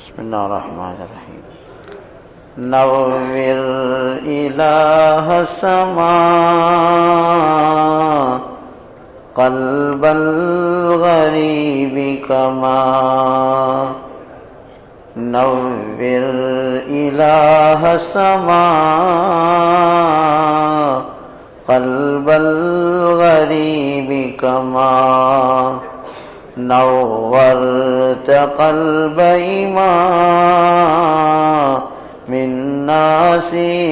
بسم الله الرحمن الرحيم نور إله السماء قلب الغريب كما نور إله السماء قلب الغريب كما نورت قلب إمام من ناس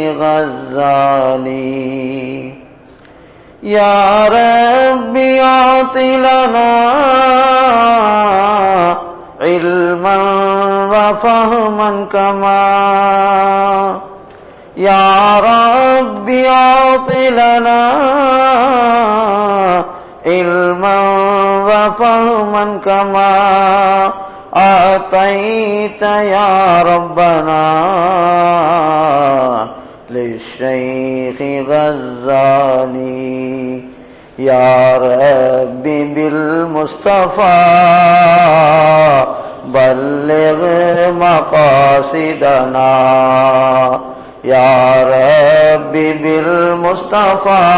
غزالي يا رب أعط لنا علما وفهما كما يا رب أعط لنا علما وفهما كما أعطيت يا ربنا للشيخ غزالي يا رب بالمصطفى بلغ مقاصدنا يا رب بالمصطفى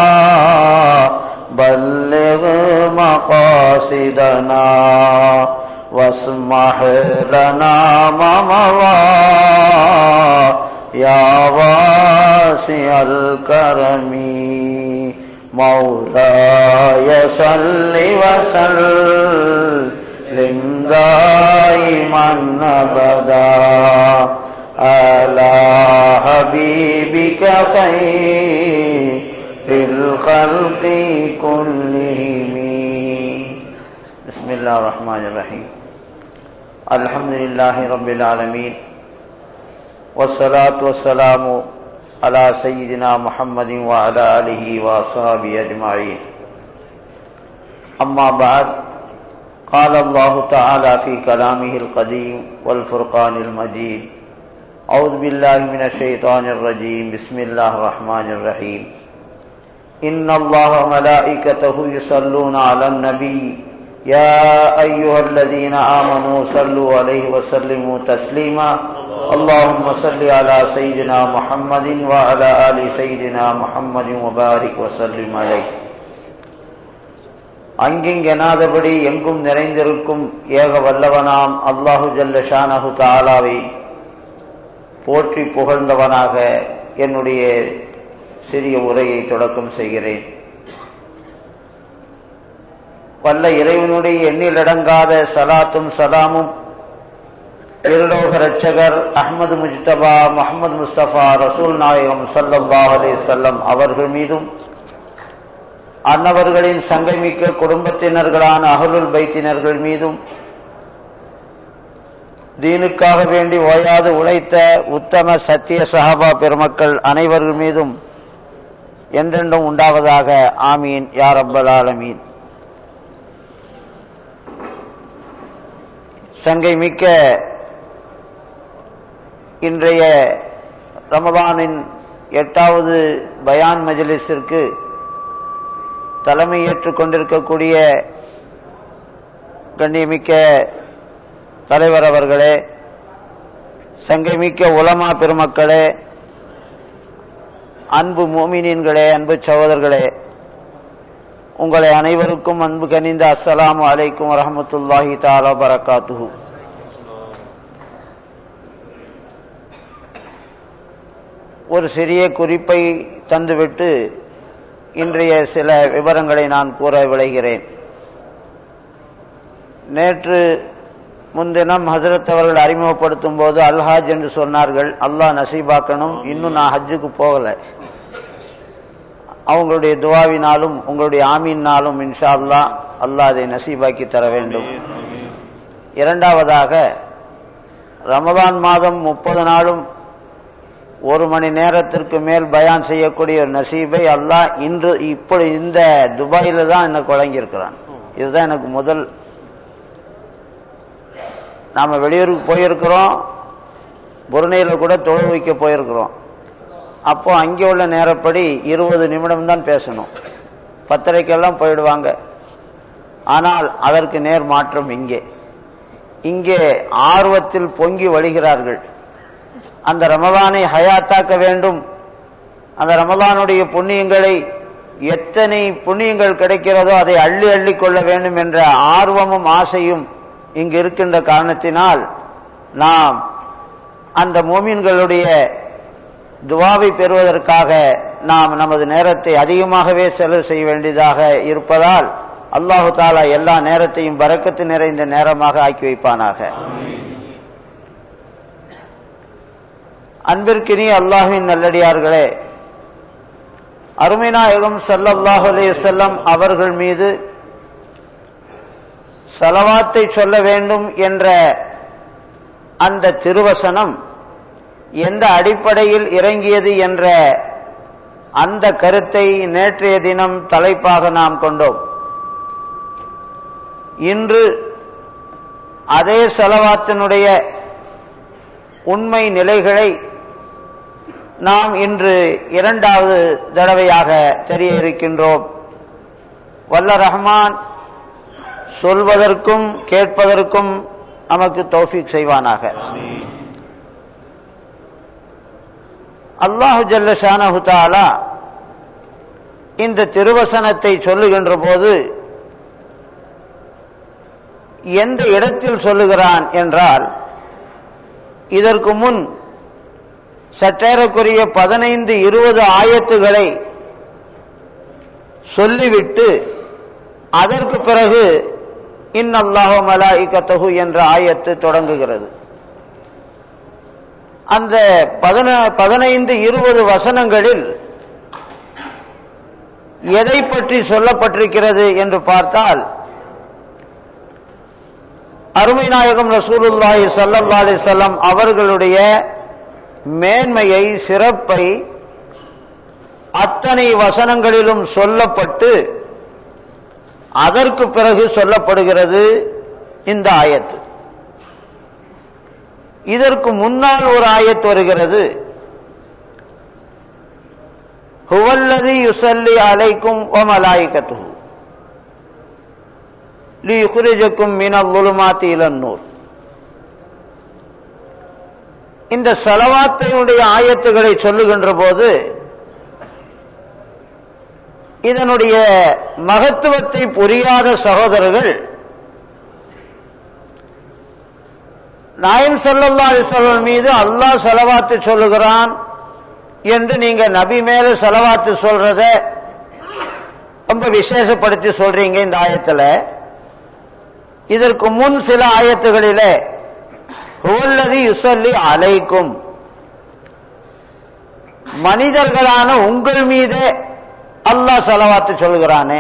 بلغ مقاصدنا واسمح لنا ما مضى يا واسع الكرم مولاي صل وسلم دائما ابدا على حبيبك خير الخلق كلهم بسم الله الرحمن الرحيم الحمد لله رب العالمين والصلاة والسلام على سيدنا محمد وعلى آله وأصحابه أجمعين أما بعد قال الله تعالى في كلامه القديم والفرقان المجيد أعوذ بالله من الشيطان الرجيم بسم الله الرحمن الرحيم إن الله وملائكته يصلون على النبي يا أيها الذين آمنوا صلوا عليه وسلموا تسليما اللهم صل على سيدنا محمد وعلى آل سيدنا محمد وبارك وسلم عليه. அங்கிங்கெனாதபடி எங்கும் நிறைந்திருக்கும் ஏக வல்லவனாம் அல்லாஹு ஜல்ல ஷானஹு தஆலாவை போற்றி புகழ்ந்தவனாக என்னுடைய சிறிய உரையை தொடக்கம் செய்கிறேன். வல்ல இறைவனுடைய எண்ணிலடங்காத சலாத்தும் சலாமும் இருலோக ரட்சகர் அஹ்மது முஜ்தபா முஹம்மது முஸ்தபா ரசூல் நாயகம் ஸல்லல்லாஹு அலைஹி வஸல்லம் அவர்கள் மீதும் அன்னவர்களின் சங்கமிக்க குடும்பத்தினர்களான அஹ்லுல் பைத்தினர்கள் மீதும் தீனுக்காக வேண்டி ஓயாது உழைத்த உத்தம சத்திய சஹாபா பெருமக்கள் அனைவர்கள் மீதும் என்றென்றும் உண்டாவதாக. ஆமீன் யா ரப்பல் ஆலமீன். சங்கை மிக்க இன்றைய ரமதானின் 8வது பயான் மஜ்லிஸிற்கு தலைமை ஏற்றுக் கொண்டிருக்கக்கூடிய கண்ணியமிக்க தலைவர் அவர்களே, சங்கைமிக்க உலமா பெருமக்களே, அன்பு முஃமினீன்களே, அன்பு சகோதரர்களே, உங்களை அனைவருக்கும் அன்பு கனிந்த அஸ்ஸலாமு அலைக்கும் வரஹ்மத்துல்லாஹி தஆலா பரக்காத்துஹு. ஒரு சிறிய குறிப்பை தந்துவிட்டு இன்றைய சில விவரங்களை நான் கூற விளைகிறேன். நேற்று முன்தினம் ஹஜரத் அவர்கள் அறிமுகப்படுத்தும் போது அல்ஹாஜ் என்று சொன்னார்கள். அல்லாஹ் நசீபாக்கணும். இன்னும் நான் ஹஜ்ஜுக்கு போகல. அவங்களுடைய துவாவினாலும் உங்களுடைய ஆமீனாலும் இன்ஷா அல்லாஹ் அல்லாஹ் அதை நசீபாக்கி தர வேண்டும். இரண்டாவதாக, ரமதான் மாதம் 30 நாளும் 1 மணி நேரத்திற்கு மேல் பயான் செய்யக்கூடிய ஒரு நசீபை அல்லாஹ் இப்படி இந்த துபாயில தான் எனக்கு வழங்கியிருக்கிறான். இதுதான் எனக்கு முதல். நாம வெளியூருக்கு போயிருக்கிறோம், புருனேல கூட தொழு வைக்க போயிருக்கிறோம். அப்போ அங்கே உள்ள நேரப்படி 20 நிமிடம் தான் பேசணும். 10:30 போயிடுவாங்க. ஆனால் அதற்கு நேர் மாற்றம் இங்கே இங்கே ஆர்வத்தில் பொங்கி வழிகிறார்கள். அந்த ரமலானை ஹயாத்தாக்க வேண்டும், அந்த ரமலானுடைய புண்ணியங்களை எத்தனை புண்ணியங்கள் கிடைக்கிறதோ அதை அள்ளி அள்ளி கொள்ள வேண்டும் என்ற ஆர்வமும் ஆசையும் இங்கு இருக்கின்ற காரணத்தினால் நாம் அந்த மோமின்களுடைய துவாவை பெறுவதற்காக நாம் நமது நேரத்தை அதிகமாகவே செலவு செய்ய வேண்டியதாக இருப்பதால் அல்லாஹு தஆலா எல்லா நேரத்தையும் பரக்கத்து நிறைந்த நேரமாக ஆக்கி வைப்பானாக. அன்பிற்கினிய அல்லாஹ்வின் நல்லடியார்களே, அருமை நாயகம் ஸல்லல்லாஹு அலைஹி வஸல்லம் அவர்கள் மீது ஸலவாத்தை சொல்ல வேண்டும் என்ற அந்த திருவசனம் எந்த அடிப்படையில் இறங்கியது என்ற அந்த கருத்தை நேற்றைய தினம் தலைப்பாக நாம் கொண்டோம். இன்று அதே ஸலவாத்தினுடைய உண்மை நிலைகளை நாம் இன்று இரண்டாவது தடவையாக தெரிய இருக்கின்றோம். வல்ல ரஹ்மான் சொல்வதற்கும் கேட்பதற்கும் நமக்கு தௌஃபீக் செய்வானாக. அல்லாஹு ஜல்ல ஷானஹு தஆலா இந்த திருவசனத்தை சொல்லுகின்ற போது எந்த இடத்தில் சொல்லுகிறான் என்றால், இதற்கு முன் சற்றேறக்குரிய 15-20 ஆயத்துகளை சொல்லிவிட்டு அதற்கு பிறகு இன்னல்லாஹு மலாயிகத்தஹு என்ற ஆயத்து தொடங்குகிறது. அந்த 15-20 வசனங்களில் எதை பற்றி சொல்லப்பட்டிருக்கிறது என்று பார்த்தால், அருமை நாயகம் ரசூலுல்லாஹி ஸல்லல்லாஹு அலைஹி வஸல்லம் அவர்களுடைய மேன்மையை, சிறப்பை அத்தனை வசனங்களிலும் சொல்லப்பட்டு அதற்கு பிறகு சொல்லப்படுகிறது இந்த ஆயத்து. இதற்கு முன்னால் ஒரு ஆயத்து வருகிறது, ஹுவல்லதி யுஸல்லி அலைக்கும் வ மலாயிகத்துஹு லியுக்ரிஜக்கும் மினல் ظுலுமாத்தி இலன் நூர். இந்த ஸலவாத்தினுடைய ஆயத்துகளை சொல்லுகின்ற போது இதனுடைய மகத்துவத்தை புரியாத சகோதரர்கள் நாயகம் ஸல்லல்லாஹு அலைஹி வஸல்லம் மீது அல்லாஹ் ஸலவாத்து சொல்லுகிறான் என்று நீங்க நபி மேல ஸலவாத்து சொல்றத ரொம்ப விசேஷப்படுத்தி சொல்றீங்க இந்த ஆயத்துல. இதற்கு முன் சில ஆயத்துகளிலே ஹுவல்லதி யுஸல்லி அலைக்கும், மனிதர்களான உங்கள் மீது அல்லாஹ் ஸலவாத்து சொல்கிறானே,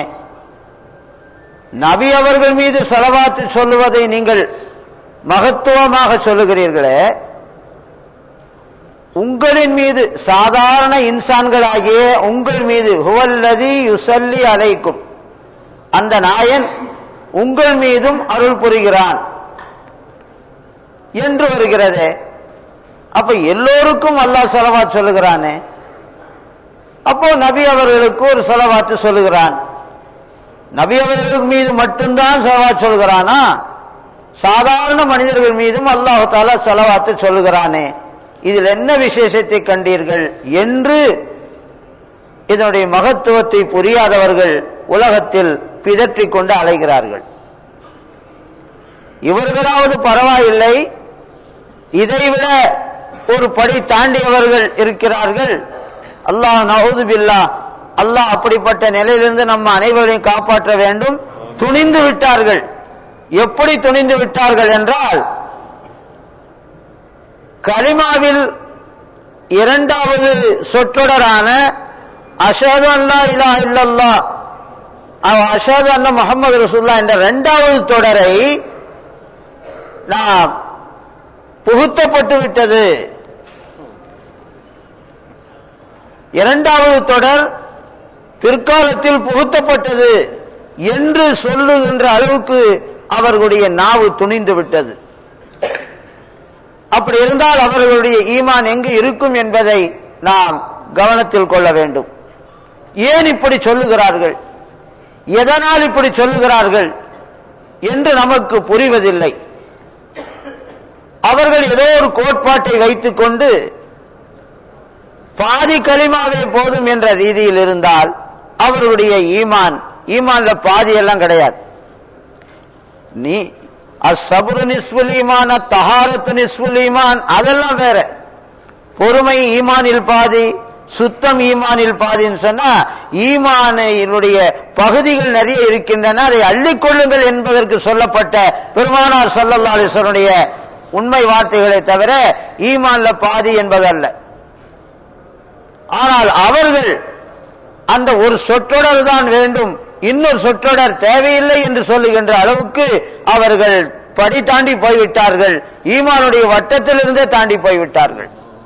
நபி அவர்கள் மீது ஸலவாத்து சொல்லுவதை நீங்கள் மகத்துவமாக சொல்லுகிறீர்களே, உங்களின் மீது சாதாரண இன்சான்களாகிய உங்கள் மீது ஹுவல்லதி யுஸல்லி அலைக்கும், அந்த நாயன் உங்கள் மீதும் அருள் புரிகிறான் என்று வருகிறது. அப்ப எல்லோருக்கும் அல்லாஹ் ஸலவாத் சொல்லுகிறானே, அப்போ நபி அவர்களுக்கு ஒரு ஸலவாத்து சொல்லுகிறான். நபி அவர்கள் மீது மட்டும்தான் ஸலவாத் சொல்கிறானா, சாதாரண மனிதர்கள் மீதும் அல்லாஹ் தஆலா ஸலவாத்து சொல்லுகிறானே, இதில் என்ன விசேஷத்தை கண்டீர்கள் என்று இதனுடைய மகத்துவத்தை புரியாதவர்கள் உலகத்தில் பிதற்றிக் கொண்டு அலைகிறார்கள். இவர்களாவது பரவாயில்லை, இதைவிட ஒரு படி தாண்டியவர்கள் இருக்கிறார்கள். அல்லாஹ் நஊது பில்லாஹ், அல்லாஹ் அப்படிப்பட்ட நிலையிலிருந்து நம்ம அனைவரையும் காப்பாற்ற வேண்டும். துணிந்து விட்டார்கள். எப்படி துணிந்து விட்டார்கள் என்றால், கலிமாவில் இரண்டாவது சொற்றொடரான அஷ்ஹது அல்லா இலாஹ இல்லல்லாஹ் அஷ்ஹது அன்ன முஹம்மது ரசூலுல்லாஹ் என்ற இரண்டாவது தொடரை நாம் புகுத்தப்பட்டு விட்டது. இரண்டாவது தொடர் பிற்காலத்தில் புகுத்தப்பட்டது என்று சொல்லுகின்ற அளவுக்கு அவர்களுடைய நாவு துணிந்து விட்டது. அப்படி இருந்தால் அவர்களுடைய ஈமான் எங்கு இருக்கும் என்பதை நாம் கவனத்தில் கொள்ள வேண்டும். ஏன் இப்படி சொல்லுகிறார்கள், எதனால் இப்படி சொல்லுகிறார்கள் என்று நமக்கு புரிவதில்லை. அவர்கள் ஏதோ ஒரு கோட்பாட்டை வைத்துக் கொண்டு பாதி கலிமாவே போதும் என்ற ரீதியில் இருந்தால் அவர்களுடைய ஈமான்ல பாதி எல்லாம் கிடையாது. நீ அஸ்ஸப்ரு நிஸ்ஃபுல் ஈமான், அத்தஹாரத்து நிஸ்ஃபுல் ஈமான், அதெல்லாம் வேற. பொறுமை ஈமானில் பாதி, சுத்தம் ஈமானில் பாதின்னு சொன்னா ஈமானினுடைய பகுதிகள் நிறைய இருக்கின்றன, அதை அள்ளிக்கொள்ளுங்கள் என்பதற்கு சொல்லப்பட்ட பெருமானார் ஸல்லல்லாஹு அலைஹி வஸல்லுடைய உண்மை வார்த்தைகளை தவிர ஈமான்ல பாதி என்பதல்ல. ஆனால் அவர்கள் அந்த ஒரு சொற்றொடர் தான் வேண்டும், இன்னொரு சொற்றொடர் தேவையில்லை என்று சொல்லுகின்ற அளவுக்கு அவர்கள் படி தாண்டி போய்விட்டார்கள். ஈமானுடைய வட்டத்திலிருந்தே தாண்டி போய்விட்டார்கள்.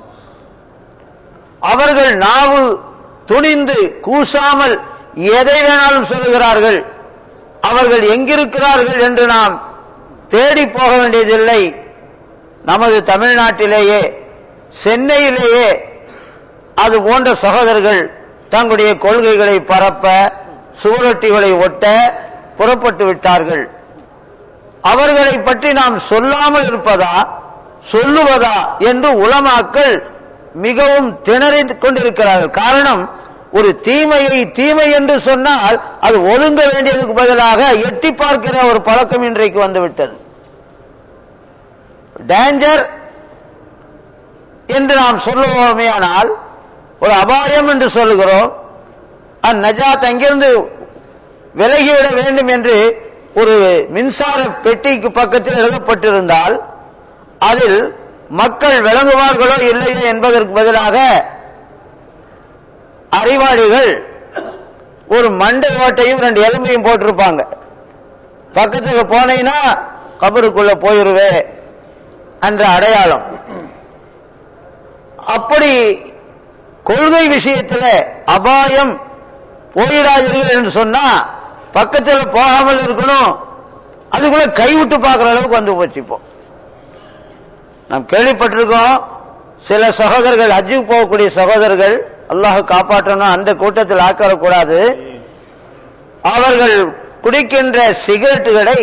அவர்கள் நாவு துணிந்து கூசாமல் எதை வேணாலும் சொல்லுகிறார்கள். அவர்கள் எங்கிருக்கிறார்கள் என்று நாம் தேடி போக வேண்டியதில்லை. நமது தமிழ்நாட்டிலேயே சென்னையிலேயே அது போன்ற சகோதரர்கள் தங்களுடைய கொள்கைகளை பரப்ப, சுவரொட்டிகளை ஒட்ட புறப்பட்டு விட்டார்கள். அவர்களை பற்றி நாம் சொல்லாமல் இருப்பதா சொல்லுவதா என்று உலமாக்கள் மிகவும் திணறிக் கொண்டிருக்கிறார்கள். காரணம், ஒரு தீமையை தீமை என்று சொன்னால் அது ஒதுங்க வேண்டியதுக்கு பதிலாக எட்டி பார்க்கிற ஒரு பழக்கம் இன்றைக்கு வந்துவிட்டது. டேஞ்சர் என்று நாம் சொல்லுவோமே, ஆனால் ஒரு அபாயம் என்று சொல்லுகிறோம். அந்நஜாத் அங்கிருந்து விலகிவிட வேண்டும் என்று ஒரு மின்சார பெட்டிக்கு பக்கத்தில் எழுதப்பட்டிருந்தால் அதில் மக்கள் விளங்குவார்களோ இல்லையோ என்பதற்கு பதிலாக அறிவாளிகள் ஒரு மண்டை ஓட்டையும் 2 எலும்பையும் போட்டிருப்பாங்க. பக்கத்துக்கு போனீங்கன்னா கபருக்குள்ள போயிருவே என்ற அடையாளம். அப்படி கொள்கை விஷயத்தில் அபாயம் போயிடாதீர்கள் என்று சொன்னா பக்கத்தில் போகாமல் இருக்கணும். அதுக்குள்ள கைவிட்டு பார்க்கிற அளவுக்கு வந்து போச்சு. இப்போ நாம் கேள்விப்பட்டிருக்கோம், சில சகோதரர்கள், ஹஜ்ஜுக்கு போகக்கூடிய சகோதரர்கள், அல்லாஹ் காப்பாற்றணும், அந்த கூட்டத்தில் ஆக்கக்கூடாது, அவர்கள் குடிக்கின்ற சிகரெட்டுகளை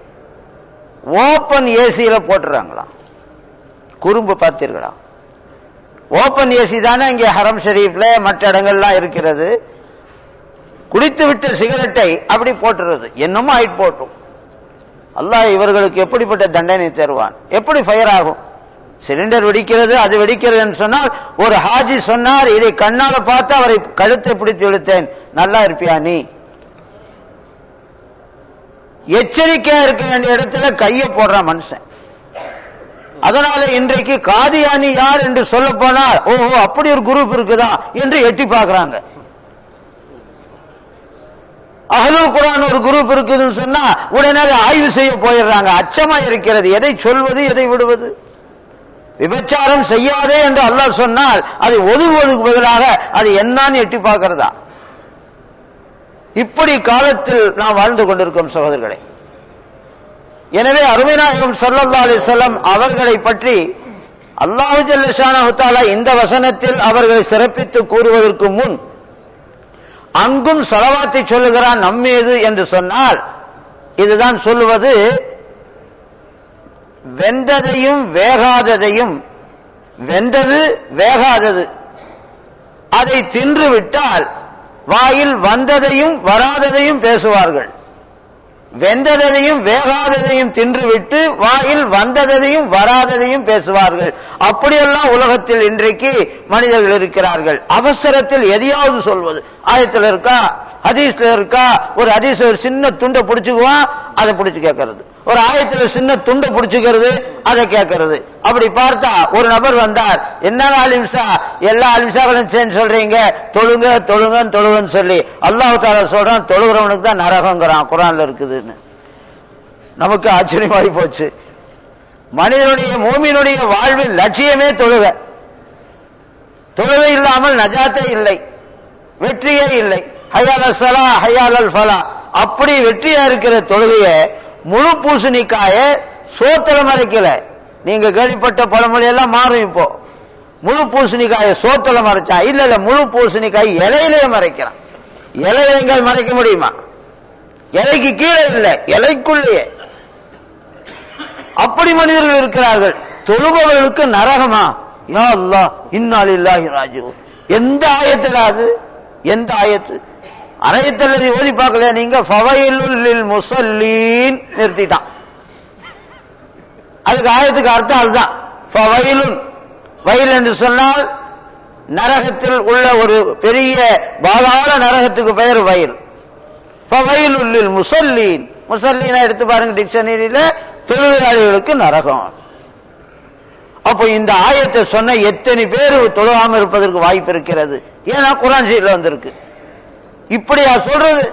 ஓபன் ஏசியில போட்டுறாங்களாம். குறும்பு பார்த்தீர்களா? ஓபன் ஏசி தானே இங்கே ஹரம் ஷரீஃப்ல மற்ற இடங்கள்லாம் இருக்கிறது. குடித்து விட்டு சிகரெட்டை அப்படி போட்டுறது. என்னமோ ஆயிட்டு போட்டும். அல்லாஹ் இவர்களுக்கு எப்படிப்பட்ட தண்டனை தருவான்? எப்படி ஃபயர் ஆகும்? சிலிண்டர் வெடிக்கிறது, அது வெடிக்கிறது என்று சொன்னால் ஒரு ஹாஜி சொன்னார், இதை கண்ணால பார்த்து அவரை கழுத்தை பிடித்து இழுத்தேன், நல்லா இருப்பியா நீ? எச்சரிக்கையா இருக்க வேண்டிய இடத்துல கையை போடுறான் மனுஷன். அதனால இன்றைக்கு காதியானி யார் என்று சொல்ல போனால், ஓஹோ அப்படி ஒரு குரூப் இருக்குதா என்று எட்டி பார்க்கிறாங்க. அஹ்லுல் குர்ஆன் ஒரு குரூப் இருக்குதுன்னு சொன்னா உடனே ஆய்வு செய்ய போயிடுறாங்க. அச்சமா இருக்கிறது, எதை சொல்வது எதை விடுவது. விபச்சாரம் செய்யாதே என்று அல்லாஹ் சொன்னால் அதை ஒதுங்குவதற்கு பதிலாக அது என்னன்னு எட்டி பார்க்கிறதா? இப்படி காலத்தில் நாம் வாழ்ந்து கொண்டிருக்கோம் சகோதரர்களே. எனவே அருமை நாயகம் ஸல்லல்லாஹு அலைஹி வஸல்லம் அவர்களை பற்றி அல்லாஹ் ஜல்ல ஷானஹு தஆலா இந்த வசனத்தில் அவர்களை சிறப்பித்து கூறுவதற்கு முன் அங்கும் ஸலவாத்தை சொல்லுகிறான் நம்மீது என்று சொன்னால், இதுதான் சொல்லுவது, வெந்ததையும் வேகாததையும், வெந்தது வேகாதது அதை தின்று விட்டால் வாயில் வந்ததையும் வராததையும் பேசுவார்கள். வெந்ததையும் வேகாததையும் தின்றுவிட்டு வாயில் வந்ததையும் வராததையும் பேசுவார்கள். அப்படியெல்லாம் உலகத்தில் இன்றைக்கு மனிதர்கள் இருக்கிறார்கள். அவசரத்தில் எதையாவது சொல்வது, ஆயத்தில் இருக்கா ஹதீஸ்ல இருக்கா, ஒரு ஹதீஸ் ஒரு சின்ன துண்டை பிடிச்சுக்குவான், அதை பிடிச்சு கேட்கறது. ஒரு ஆயத்துல சின்ன துண்டை பிடிச்சுக்கிறது, அதை கேட்கறது. அப்படி பார்த்தா ஒரு நபர் வந்தார், என்ன அலிம்சா, எல்லா அலிம்சாக்களும் சேர்ந்து சொல்றீங்க, தொழுங்க தொழுங்கன்னு தொழுங்கன்னு சொல்லி அல்லாஹ் தஆலா சொல்றான், தொழுகிறவனுக்கு தான் நரகங்கிறான், குர்ஆன்ல இருக்குதுன்னு. நமக்கு ஆச்சரியமாகி போச்சு. மனிதனுடைய மூமினுடைய வாழ்வின் லட்சியமே தொழுகை. தொழுகை இல்லாமல் நஜாத்தே இல்லை, வெற்றியே இல்லை. ஹய்யால் ஸலா ஹய்யால் ஃபலா, அப்படி வெற்றியா இருக்கிற தொழுகைய முழு பூசணிக்காய சோத்துல மறைக்கல. நீங்க கேள்விப்பட்ட பழமொழி எல்லாம் மாறும். இப்போ முழு பூசணிக்காய சோத்துல மறைச்சா, இல்ல இல்ல முழு பூசணிக்காய் இலையிலேயே மறைக்கிறான். இலைகள் மறைக்க முடியுமா? இலைக்கு கீழே இல்லை, இலைக்குள்ளேயே. அப்படி மனிதர்கள் இருக்கிறார்கள். தொழுபவர்களுக்கு நரகமா? யா அல்லாஹ் இன்னா லில்லாஹி ராஜிஊன். எந்த ஆயத்துல அது? எந்த ஆயத்து? அரையத்தல்லதி ஓதி பார்க்கல நீங்க? ஃபவைலுல் லில் முஸல்லீன் நிறுத்திட்டான். அதுக்கு ஆயத்துக்கு அர்த்தம் அதுதான். ஃபவைலுன், வயல் என்று சொன்னால் நரகத்தில் உள்ள ஒரு பெரிய பாதாள நரகத்துக்கு பெயர் வயல். ஃபவைலுல் லில் முஸல்லீன், முஸல்லீனா எடுத்து பாருங்க டிக்ஷனரியில, தொழுகையாளிகளுக்கு நரகம். அப்போ இந்த ஆயத்தை சொன்ன எத்தனை பேர் தொழுகாம இருப்பதற்கு வாய்ப்பு இருக்கிறது? ஏன்னா குர்ஆன் ஷரீஃப்ல வந்திருக்கு. இப்படியா சொல்றது?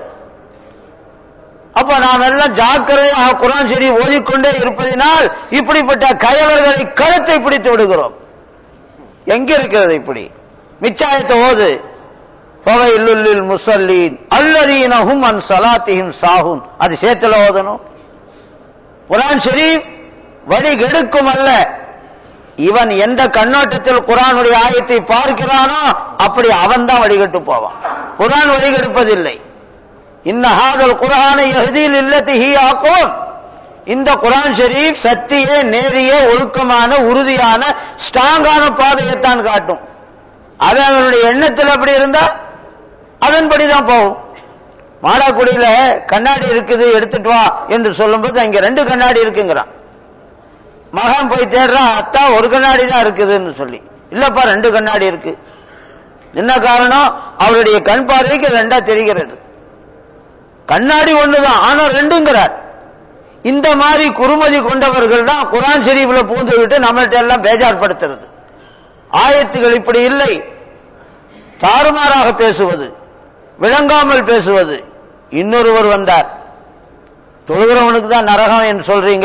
அப்ப நாம் எல்லாம் ஜாக்கிரதையாக குர்ஆன் ஷரீஃப் ஓதிக்கொண்டே இருப்பதினால் இப்படிப்பட்ட கயவர்களை கழுத்தை பிடித்து விடுகிறோம். எங்க இருக்கிறது இப்படி? மிச்சாயத்தை ஓது. ஃபவைலுல் லில் முஸல்லீன் அல்லதீன ஹும் அன் ஸலாத்திஹிம் சாஹூன். அது சேத்துல ஓதணும். குர்ஆன் ஷரீஃப் வழி கெடுக்கும் அல்ல. இவன் எந்த கண்ணோட்டத்தில் குர்ஆனுடைய ஆயத்தை பார்க்கிறானோ அப்படி அவன் தான் வழிகட்டு போவான். குர்ஆன் வழிகெடுப்பதில்லை. இன்ன ஹாதல் குர்ஆன யஹ்தி லில்லதி ஹிய அக்வம். இந்த குர்ஆன் ஷரீஃப் சத்திய, நேரிய, ஒழுக்கமான, உறுதியான, ஸ்ட்ராங்கான பாதையைத்தான் காட்டும். அது அவனுடைய எண்ணத்தில் அப்படி இருந்தா அதன்படிதான் போகும். மாடாக்குடியில கண்ணாடி இருக்குது எடுத்துட்டு வா என்று சொல்லும்போது அங்க 2 கண்ணாடி இருக்குங்கிறான். மகன் போய் தேடுறான், அத்தா ஒரு கண்ணாடி தான் இருக்குதுன்னு சொல்லி. இல்லப்பா 2 கண்ணாடி இருக்கு. என்ன காரணம்? அவருடைய கண் பார்வைக்கு 2ஆ தெரிகிறது. கண்ணாடி ஒண்ணுதான், ஆனா 2ங்கிறார். இந்த மாதிரி குறுமதி கொண்டவர்கள் தான் குர்ஆன் ஷரீஃப்ல பூந்து விட்டு நம்மள்ட்ட எல்லாம் பேஜார்படுத்துறது. ஆயத்துகள் இப்படி இல்லை. தாறுமாறாக பேசுவது, விளங்காமல் பேசுவது. இன்னொருவர் வந்தார், தொழுகிறவனுக்கு தான் நரகம் என்று சொல்றீங்க.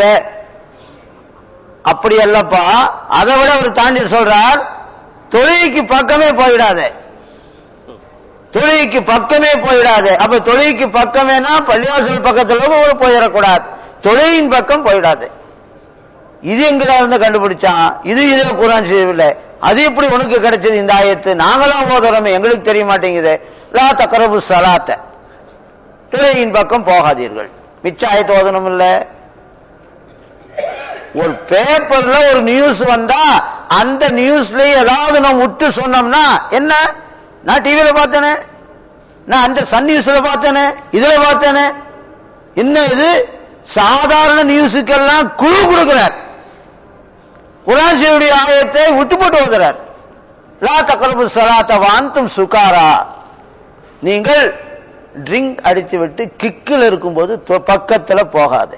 அப்படி அல்லப்பா, அதை விட அவர் தாண்டி சொல்றார், தொழுகைக்கு பக்கமே போயிடாதே, தொழுகைக்கு பக்கமே போயிடாதே. அப்ப தொழுகைக்கு பக்கமேனா பள்ளிவாசல் பக்கத்துல போயிடக்கூடாது, தொழுகையின் பக்கம் போயிடாது. இது எங்கடா இருந்து கண்டுபிடிச்சான்? இது இதே குர்ஆன் ஷரீஃப்ல. அது எப்படி உனக்கு கிடைச்சது இந்த ஆயத்து? நாங்களாம் ஓதுறோமே, எங்களுக்கு தெரிய மாட்டேங்குது. லா தக்ரபு ஸலாத்த, தொழுகையின் பக்கம் போகாதீர்கள். மிச்ச ஆயத்து ஓதணும் இல்ல? ஒரு பேப்பர்ல ஒரு நியூஸ் வந்தா அந்த நியூஸ்ல ஏதாவது நம்ம விட்டு சொன்னோம்னா என்ன? நான் டிவியில பார்த்தேனே, நான் அந்த சன் நியூஸ்ல பார்த்தேனே, இதுல பார்த்தேனே. என்ன இது? சாதாரண நியூஸுக்கெல்லாம் குழு கொடுக்கிறார். குர்ஆன் ஷரீஃபுடைய ஆயத்தை விட்டு போட்டு ஓதுறார். லா தக்ரபு ஸலாத்த வஅன்தும் சுகாரா. நீங்கள் ட்ரிங்க் அடித்து விட்டு கிக்கில் இருக்கும்போது பக்கத்துல போகாதே.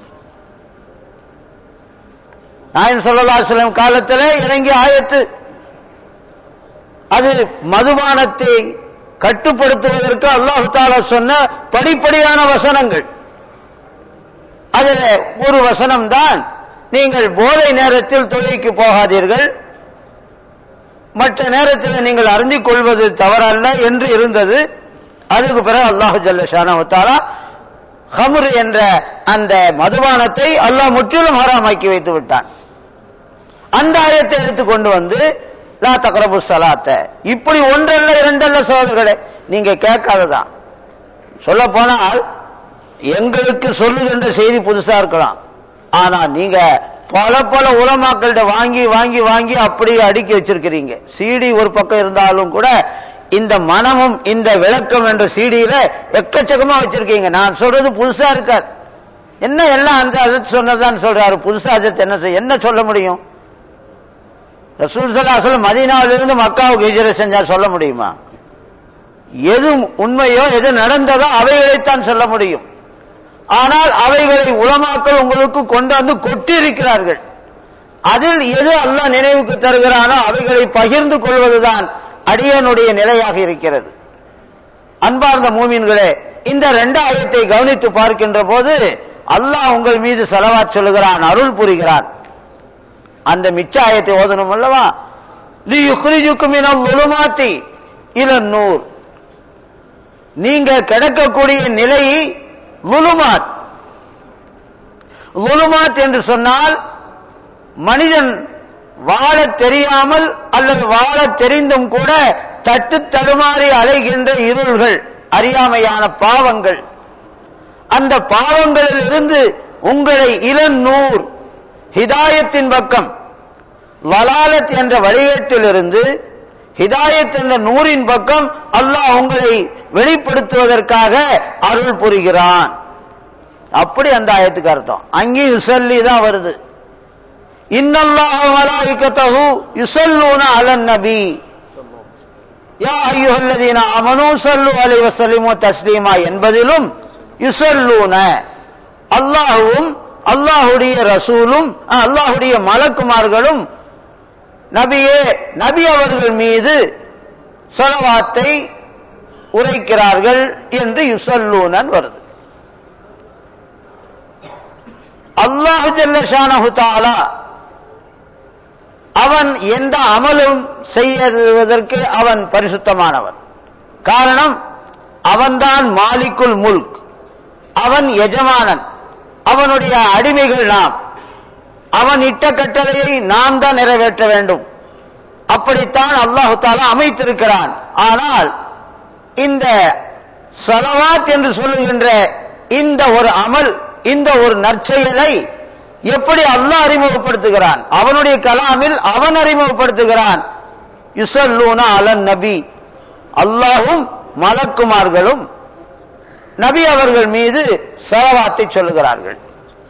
நாயகம் ஸல்லல்லாஹு அலைஹி வஸல்லம் காலத்திலே இறங்கிய ஆயத்து. அது மதுபானத்தை கட்டுப்படுத்துவதற்கு அல்லாஹ் தஆலா சொன்ன படிப்படியான வசனங்கள். அதில் ஒரு வசனம் தான், நீங்கள் போதை நேரத்தில் தொழுகைக்கு போகாதீர்கள், மற்ற நேரத்தில் நீங்கள் அருந்திக் கொள்வது தவறல்ல என்று இருந்தது. அதுக்கு பிறகு அல்லாஹ் ஜல்ல ஷானஹு தஆலா ஹம்ர் என்ற அந்த மதுபானத்தை அல்லாஹ் முற்றிலும் ஹராமாக்கி வைத்து விட்டான். அந்த ஆயத்தை எடுத்துக் கொண்டு வந்து லா தக்ரபு ஸலாத்த, இப்படி ஒன்றல்ல இரண்டல்ல சோதர்களே, நீங்க கேட்காததான். சொல்ல போனால் எங்களுக்கு சொல்லுகின்ற செய்தி புதுசா இருக்கலாம், ஆனா நீங்க பல பல உலமாக்கள்கிட்ட வாங்கி வாங்கி வாங்கி அப்படியே அடுக்கி வச்சிருக்கிறீங்க. சிடி ஒரு பக்கம் இருந்தாலும் கூட இந்த மனமும் இந்த விளக்கம் என்ற சிடியில எக்கச்சக்கமா வச்சிருக்கீங்க. நான் சொல்றது புதுசா இருக்காது. என்ன எல்லாம் அந்த அஜத் சொன்னதான் சொல்றாரு, புதுசா அஜத் என்ன சொல்ல முடியும்? ரசூல் ஸல்லல்லாஹு அலைஹி வஸல்லம் மதீனாவிலிருந்து மக்காவுக்கு ஹிஜ்ரத் செஞ்சா சொல்ல முடியுமா? எது உண்மையோ எது நடந்ததோ அவைகளைத்தான் சொல்ல முடியும். ஆனால் அவைகளை உலமாக்கள் உங்களுக்கு கொண்டு வந்து கொட்டி இருக்கிறார்கள். அதில் எது அல்லாஹ் நினைவுக்கு தருகிறானோ அவைகளை பகிர்ந்து கொள்வதுதான் அடியனுடைய நிலையாக இருக்கிறது. அன்பார்ந்த மூமின்களே, இந்த 2 ஆயத்தை கவனித்து பார்க்கின்ற போது அல்லாஹ் உங்கள் மீது ஸலவாத் சொல்லுகிறான், அருள் புரிகிறான். அந்த மிச்ச ஆயத்தை ஓதணும் அல்லவா? லியுக்ரிஜுக்கும் மினல் ஸுலுமாத்தி இலன் நூர். நீங்க கிடக்கக்கூடிய நிலை லுலுமாத். லுலுமாத் என்று சொன்னால் மனிதன் வாழ தெரியாமல் அல்லது வாழ தெரிந்தும் கூட தட்டு தடுமாறி அலைகின்ற இருள்கள், அறியாமையான பாவங்கள். அந்த பாவங்களில் இருந்து உங்களை இளநூர் ஹிதாயத்தின் பக்கம், வலாலத் என்ற வழிகேட்டிலிருந்து ஹிதாயத் என்ற நூரின் பக்கம் அல்லாஹ் உங்களை வெளிப்படுத்துவதற்காக அருள் புரிகிறான். அப்படி அந்த ஆயத்துக்கு அர்த்தம். அங்கே யுஸல்லி தான் வருது. இன்னல்லாஹ மலாயிகத்தஹு யுஸல்லூன அலன் நபி யா அய்யுஹல்லதீன ஆமனூ ஸல்லு அலைஹி வஸல்லிமு தஸ்லீமா என்பதிலும் யுஸல்லூன அல்லாஹ்வும் அல்லாஹ்வுடைய ரசூலும் அல்லாஹ்வுடைய மலக்குமார்களும் நபியே நபி அவர்கள் மீது ஸலவாத்தை உரைக்கிறார்கள் என்று யுஸல்லூனன் வருது. அல்லாஹ் ஜல்ல ஷானஹு தஆலா அவன் எந்த அமலும் செய்வதற்கு அவன் பரிசுத்தமானவன். காரணம், அவன்தான் மாலிக்குல் முல்க், அவன் எஜமானன், அவனுடைய அடிமைகள் நாம். அவன் இட்ட கட்டளையை நாம் தான் நிறைவேற்ற வேண்டும். அப்படித்தான் அல்லாஹு தஆலா அமைத்திருக்கிறான். ஆனால் இந்த ஸலவாத் என்று சொல்லுகின்ற இந்த ஒரு அமல், இந்த ஒரு நற்செயலை எப்படி அல்லாஹ் அறிமுகப்படுத்துகிறான்? அவனுடைய கலாமில் அவன் அறிமுகப்படுத்துகிறான். யுஸல்லூன அலன் நபி, அல்லாஹ்வும் மலக்குமார்களும் நபி அவர்கள் மீது ஸலவாத்தை சொல்லுகிறார்கள்.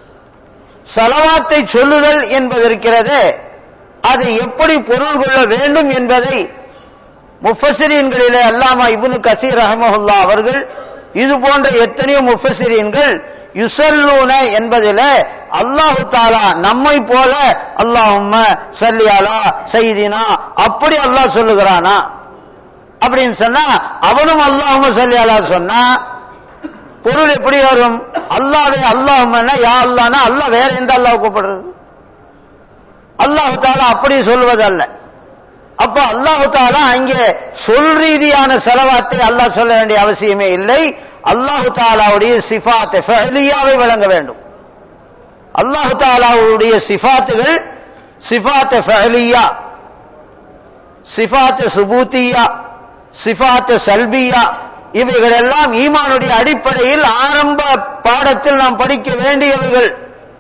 ஸலவாத்தை சொல்லுதல் என்பதற்கிறதே அது எப்படி பொருள் கொள்ள வேண்டும் என்பதை முஃபஸ்ஸிரீன்களிலே அல்லாமா இப்னு கஸீர் ரஹ்மஹுல்லாஹ் அவர்கள், இது போன்ற எத்தனையோ முஃபஸ்ஸிரீன்கள் யுஸல்லூன என்பதிலே அல்லாஹு தஆலா நம்மை போல அல்லாஹும்ம ஸல்லி அலா சய்யிதினா அப்படி அல்லாஹ் சொல்லுகிறானா அப்படின்னு சொன்னா, அவனும் அல்லாஹும்ம ஸல்லி அலா சொன்னா பொருள் எப்படி வரும்? அல்லாஹ்வே அல்லாஹும்மன்னா யா அல்லாஹ்னா அல்லாஹ் வேற எந்த அல்லாஹ் கூப்பிடுறது? அல்லாஹு தஆலா அப்படி சொல்வதல்ல. அப்ப அல்லாஹு தஆலா அங்கே சொல் ரீதியான ஸலவாத்தை அல்லாஹ் சொல்ல வேண்டிய அவசியமே இல்லை. அல்லாஹு தஆலாவுடைய சிஃபாத் ஃபஅலியாவை வழங்க வேண்டும். அல்லாஹு தஆலாவுடைய சிஃபாத்துகள் சிஃபாத் ஃபஅலியா, சிஃபாத் சுபூத்தியா, சிஃபாத் சல்பியா, இவைகள் எல்லாம் ஈமானுடைய அடிப்படையில் ஆரம்ப பாடத்தில் நாம் படிக்க வேண்டியவைகள்.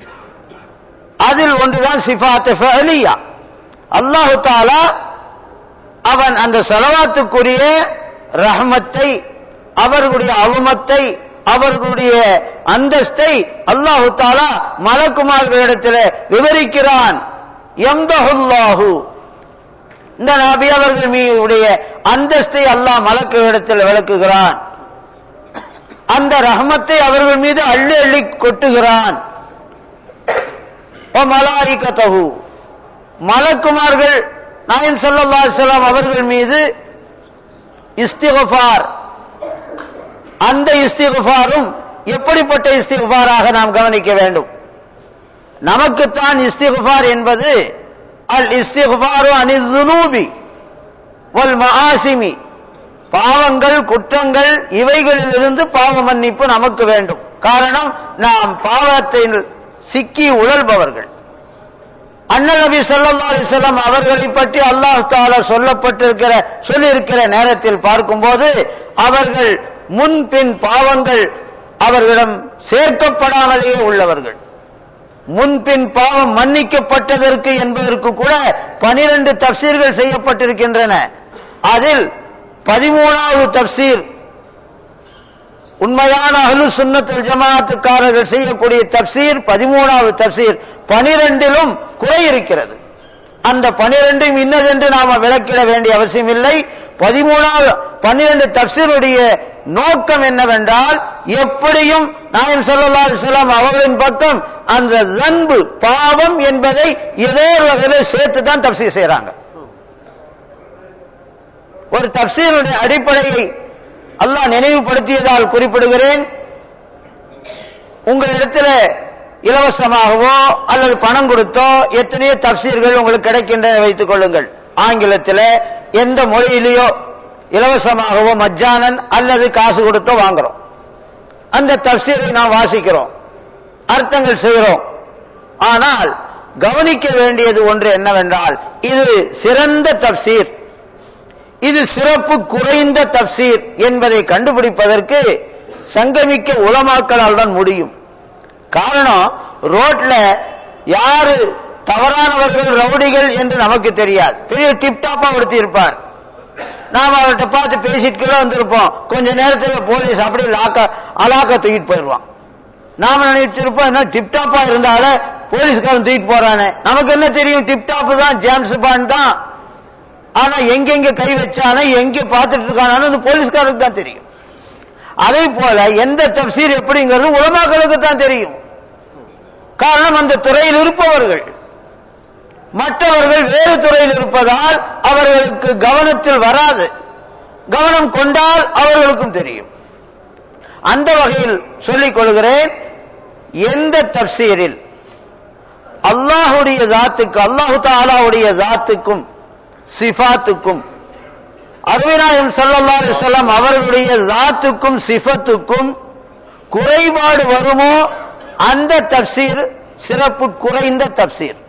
அதில் ஒன்றுதான் சிஃபாத் ஃபஅலியா. அல்லாஹு தஆலா அவன் அந்த ஸலவாத்துக்குரிய ரஹ்மத்தை, அவர்களுடைய அவுமத்தை, அவர்களுடைய அந்தஸ்தை அல்லாஹு தஆலா மலக்குமார்களிடத்தில் விவரிக்கிறான். யம்தஹுல்லாஹு, இந்த நபி அவர்கள் மீதுடைய அந்தஸ்தை அல்லாஹ் மலக்குகளிடத்தில் விளக்குகிறான். அந்த ரஹ்மத்தை அவர்கள் மீது அள்ளி அள்ளி கொட்டுகிறான். ஓ மலாயிகத்தஹு, மலக்குமார்கள் நாயகம் ஸல்லல்லாஹு அலைஹி வஸல்லம் அவர்கள் மீது இஸ்திக்ஃபார், அந்த இஸ்திக்ஃபாரும் எப்படிப்பட்ட இஸ்திக்ஃபாராக நாம் கவனிக்க வேண்டும். நமக்குத்தான் இஸ்திக்ஃபார் என்பது அல் இஸ்திக்ஃபாரு அனில் ஸுனூபி வல் மஆசிமி, பாவங்கள் குற்றங்கள் இவைகளிலிருந்து பாவ மன்னிப்பு நமக்கு வேண்டும். காரணம், நாம் பாவத்தில் சிக்கி உழல்பவர்கள். அண்ணல் நபி ஸல்லல்லாஹு அலைஹி வஸல்லம் அவர்களை பற்றி அல்லாஹ் தஆலா சொல்லியிருக்கிற நேரத்தில் பார்க்கும்போது அவர்கள் முன்பின் பாவங்கள் அவர்களிடம் சேர்க்கப்படாமலேயே உள்ளவர்கள். முன்பின் பாவம் மன்னிக்கப்பட்டதற்கு என்பதற்கு கூட 12 தப்சீர்கள் செய்யப்பட்டிருக்கின்றன. அதில் 13வது தப்சீர், உண்மையான அஹ்லு சுன்னத் வல் ஜமாஅத்துக்காரர்கள் செய்யக்கூடிய தப்சீர் 13வது தப்சீர். 12லும் குறை இருக்கிறது. அந்த 12 இன்னதென்று நாம விளக்கிட வேண்டிய அவசியம் இல்லை. 12 தப்சீருடைய நோக்கம் என்னவென்றால், எப்படியும் நாயகம் ஸல்லல்லாஹு அலைஹி வஸல்லம் அவர்களின் பக்கம் அந்த ஸன்பு பாவம் என்பதை ஏதோ ஒரு வகையில் சேர்த்து தான் தப்சீர் செய்யறாங்க. ஒரு தப்சீருடைய அடிப்படையை அல்லாஹ் நினைவுபடுத்தியதால் குறிப்பிடுகிறேன். உங்களிடத்தில் இலவசமாகவோ அல்லது பணம் கொடுத்தோ எத்தனையோ தப்சீர்கள் உங்களுக்கு கிடைக்கின்றன வைத்துக் கொள்ளுங்கள். ஆங்கிலத்தில் எந்த மொழியிலேயோ இலவசமாகவோ மஜ்ஜானன் அல்லது காசு கொடுத்தோ வாங்குறோம். அந்த தப்சீரை நாம் வாசிக்கிறோம், அர்த்தங்கள் செய்கிறோம். ஆனால் கவனிக்க வேண்டியது ஒன்று என்னவென்றால், இது சிறந்த தப்சீர், இது சிறப்பு குறைந்த தப்சீர் என்பதை கண்டுபிடிப்பதற்கு சங்கமிக்க உலமாக்களால் தான் முடியும். காரணம், ரோட்ல யாரு தவறானவர்கள் ரவுடிகள் என்று நமக்கு தெரியாது. பெரிய டிப்டாப்பா ஒருத்தி இருப்பார். நாம அவர்கிட்ட பார்த்து பேசிட்டு வந்திருப்போம். கொஞ்ச நேரத்தில் போலீஸ் அப்படியே அலாக்க தூக்கிட்டு போயிடுவான். நாம நினைச்சிட்டு இருப்போம், என்ன டிப்டாப்பா இருந்தால போலீஸ்காரன் தூக்கிட்டு போறானே. நமக்கு என்ன தெரியும், டிப்டாப் தான், ஜேம்ஸ் பாண்ட் தான். ஆனா எங்கெங்க கை வச்சானே, எங்க பார்த்துட்டு இருக்கானு அந்த போலீஸ்காரருக்கு தான் தெரியும். அதே போல எந்த தப்சீர் எப்படிங்கிறது உலமாக்களுக்கு தான் தெரியும். காரணம் அந்த துறையில் இருப்பவர்கள். மற்றவர்கள் வேறு துறையில் இருப்பதால் அவர்களுக்கு கவனத்தில் வராது. கவனம் கொண்டால் அவர்களுக்கும் தெரியும். அந்த வகையில் சொல்லிக் கொள்கிறேன், எந்த தப்சீரில் அல்லாஹுடைய தாத்துக்கு, அல்லாஹு தஆலாவுடைய தாத்துக்கும் சிஃபாத்துக்கும், அருமைநாயகம் ஸல்லல்லாஹு அலைஹி வஸல்லம் அவர்களுடைய தாத்துக்கும் சிஃபத்துக்கும் குறைபாடு வருமோ அந்த தப்சீர் சிறப்பு குறைந்த தப்சீர்.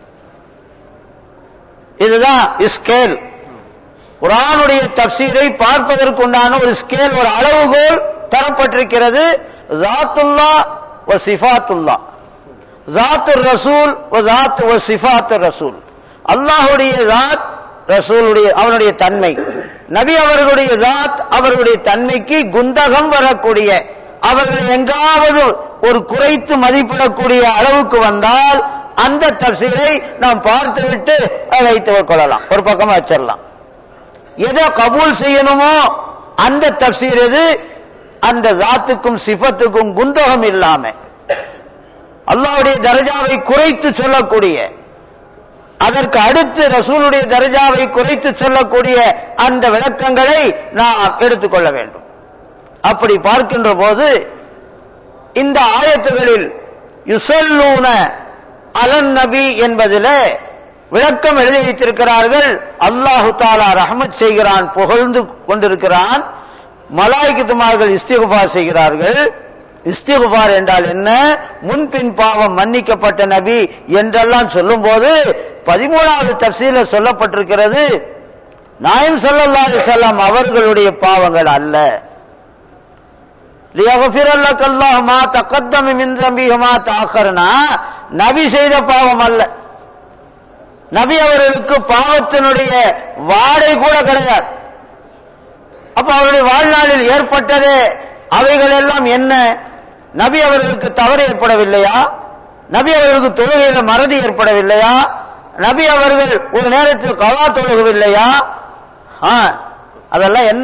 இதுதான் ஸ்கேல். குர்ஆனுடைய தப்சீரை பார்ப்பதற்குண்டான ஒரு ஸ்கேல், ஒரு அளவுகோல் தரப்பட்டிருக்கிறது. ذاتுல்லா வ சிஃபாத்துல்லா, ذاتுர் ரசூல் வ ذات வ சிஃபாத்துர் ரசூல். அல்லாஹ்வுடைய ذات, ரசூலுடைய அவனுடைய தன்மை, நபி அவர்களுடைய ذات அவர்களுடைய தன்மைக்கு குந்தகம் வரக்கூடிய, அவர்கள் எங்காவது ஒரு குறைத்து மதிப்பிடக்கூடிய அளவுக்கு வந்தால் அந்த தப்சீரை நாம் பார்த்துவிட்டு வைத்துக் கொள்ளலாம், ஒரு பக்கமா வச்சிடலாம். எதை கபூல் செய்யணுமோ அந்த தப்சீர் எது, அந்த ذاتுக்கும் சிஃபத்துக்கும் குந்தகம் இல்லாம அல்லாஹ்வுடைய தரஜாவை குறைத்து சொல்லக்கூடிய, அதற்கு அடுத்து ரசூலுடைய தரஜாவை குறைத்து சொல்லக்கூடிய அந்த விளக்கங்களை நாம் எடுத்துக்கொள்ள வேண்டும். அப்படி பார்க்கின்ற போது இந்த ஆயத்துகளில் யுஸல்லூன அலன் நபி என்பதில் விளக்கம் எழுதி வைத்திருக்கிறார்கள். அல்லாஹு தஆலா ரஹ்மத் செய்கிறான், புகழ்ந்து கொண்டிருக்கிறான். மலாயிகத்துமார்கள் இஸ்திக்ஃபார் செய்கிறார்கள். இஸ்திக்ஃபார் என்றால் என்ன, முன்பின் பாவம் மன்னிக்கப்பட்ட நபி என்றெல்லாம் சொல்லும் போது 13வது தஃசீர்ல சொல்லப்பட்டிருக்கிறது, நாயகம் ஸல்லல்லாஹு அலைஹி வஸல்லம் அவர்களுடைய பாவங்கள் அல்ல. லியக்ஃபிர லக்கல்லாஹு மா தகத்தம மின் ذنبஹி மா தஅக்கரனா, நபி செய்த பாவம் அல்ல. நபி அவர்களுக்கு பாவத்தினுடைய வாடை கூட கிடையாது. அப்ப அவருடைய வாழ்நாளில் ஏற்பட்டது அவைகள் எல்லாம் என்ன? நபி அவர்களுக்கு தவறு ஏற்படவில்லையா? நபி அவர்களுக்கு தொழுகையில மறதி ஏற்படவில்லையா? நபி அவர்கள் ஒரு நேரத்தில் கலா தொழுகவில்லையா? அதெல்லாம் என்ன?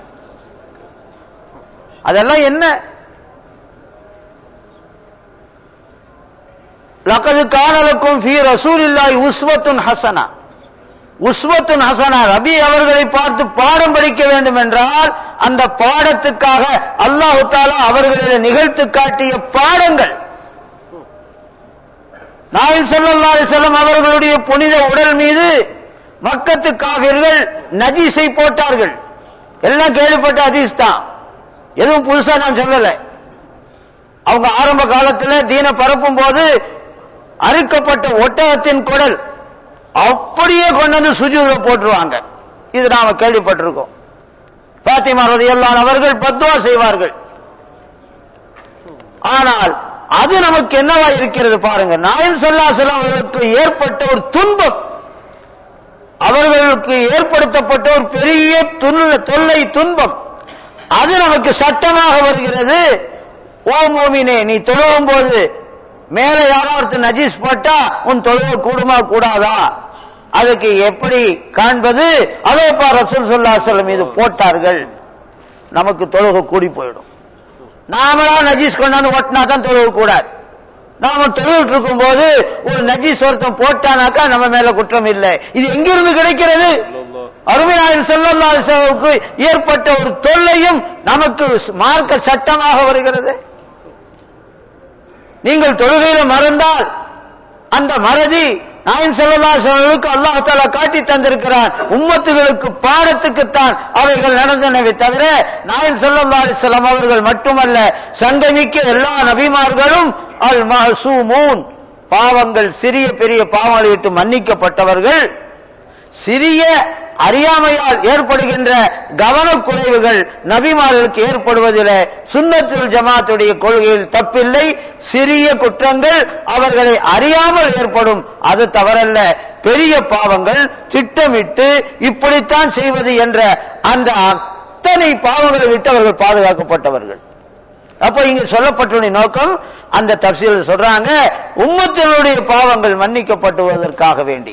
அதெல்லாம் என்ன? லகது கான லக்கும் ஃபீ ரசூலில்லாஹி உஸ்வத்துன் ஹஸனா. உஸ்வத்துன் ஹஸனா, நபி அவர்களை பார்த்து பாடம் படிக்க வேண்டும் என்றால் அந்த பாடத்துக்காக அல்லாஹ் தஆலா அவர்களிடம் நிகழ்த்து காட்டிய பாடங்கள். நாயகம் ஸல்லல்லாஹு அலைஹி வஸல்லம் அவர்களுடைய புனித உடல் மீது மக்கத்து காஃபிர்கள் நஜீஸை போட்டார்கள். எல்லாம் கேள்விப்பட்ட ஹதீஸ் தான், எதுவும் புதுசா நான் சொல்லல. அவங்க ஆரம்ப காலத்தில் தீன பரப்பும் போது அறுக்கப்பட்ட ஒட்டகத்தின் குடல் அப்படியே கொண்டு வந்து சுஜூதுல போட்டுருவாங்க. இது நாம கேள்விப்பட்டிருக்கோம். பாத்திமா ரலியல்லாஹு அவர்கள் பத்வா செய்வார்கள். ஆனால் அது நமக்கு என்னவா இருக்கிறது பாருங்க. நாயகம் ஸல்லல்லாஹு அலைஹி வஸல்லம் அவர்களுக்கு ஏற்பட்ட ஒரு துன்பம், அவர்களுக்கு ஏற்படுத்தப்பட்ட ஒரு பெரிய தொல்லை துன்பம், அது நமக்கு சட்டமாக வருகிறது. ஓ மூமினே, நீ தொழுவும் போது மேல யாராவது நஜீஸ் போட்டா உன் தொழுகை கூடுமா கூடாதா? அதுக்கு எப்படி காண்பது? அதே பா ரசூல் ஸல்லல்லாஹு அலைஹி வஸல்லம் இது போட்டார்கள், நமக்கு தொழுகை கூடி போயிடும். நாமளா நஜீஸ் கொண்டாந்து ஒட்டினா தான் தொழுகை கூடாது. நாம தொழுகிட்டு இருக்கும் போது ஒரு நஜீஸ் ஒருத்தன் போட்டானாக்கா நம்ம மேல குற்றம் இல்லை. இது எங்கிருந்து கிடைக்கிறது? அருமை நாயகம் ஸல்லல்லாஹு அலைஹி வஸல்லம் ஏற்பட்ட ஒரு தொல்லையும் நமக்கு மார்க்க சட்டமாக வருகிறது. நீங்கள் தொழுகையில மறந்தால் அந்த மறதி நாயகம் ஸல்லல்லாஹு அலைஹி வஸல்லம் அல்லாஹ் தஆலா காட்டி தந்திருக்கிறான். உம்மத்துகளுக்கு பாடத்துக்குத்தான் அவைகள் நடந்தனவே தவிர நாயகம் ஸல்லல்லாஹு அலைஹி வஸல்லம் அவர்கள் மட்டுமல்ல, சங்கமிக்க எல்லா நபிமார்களும் அல் மஹ்சூமூன், பாவங்கள் சிறிய பெரிய பாவங்களை விட்டு மன்னிக்கப்பட்டவர்கள். சிறிய அறியாமையால் ஏற்படுகின்ற கவனக்குறைவுகள் நபிமார்களுக்கு ஏற்படுவதில் சுன்னத்துல் ஜமாத்துடைய கொள்கையில் தப்பில்லை. சிறிய குற்றங்கள் அவர்களை அறியாமல் ஏற்படும், அது தவறல்ல. பெரிய பாவங்கள் திட்டமிட்டு இப்படித்தான் செய்வது என்ற அந்த அத்தனை பாவங்களை விட்டு அவர்கள் பாதுகாக்கப்பட்டவர்கள். அப்ப இங்க சொல்லப்பட்டுள்ள நோக்கம் அந்த தஃசீல் சொல்றாங்க, உம்மத்தினுடைய பாவங்கள் மன்னிக்கப்படுவதற்காக வேண்டி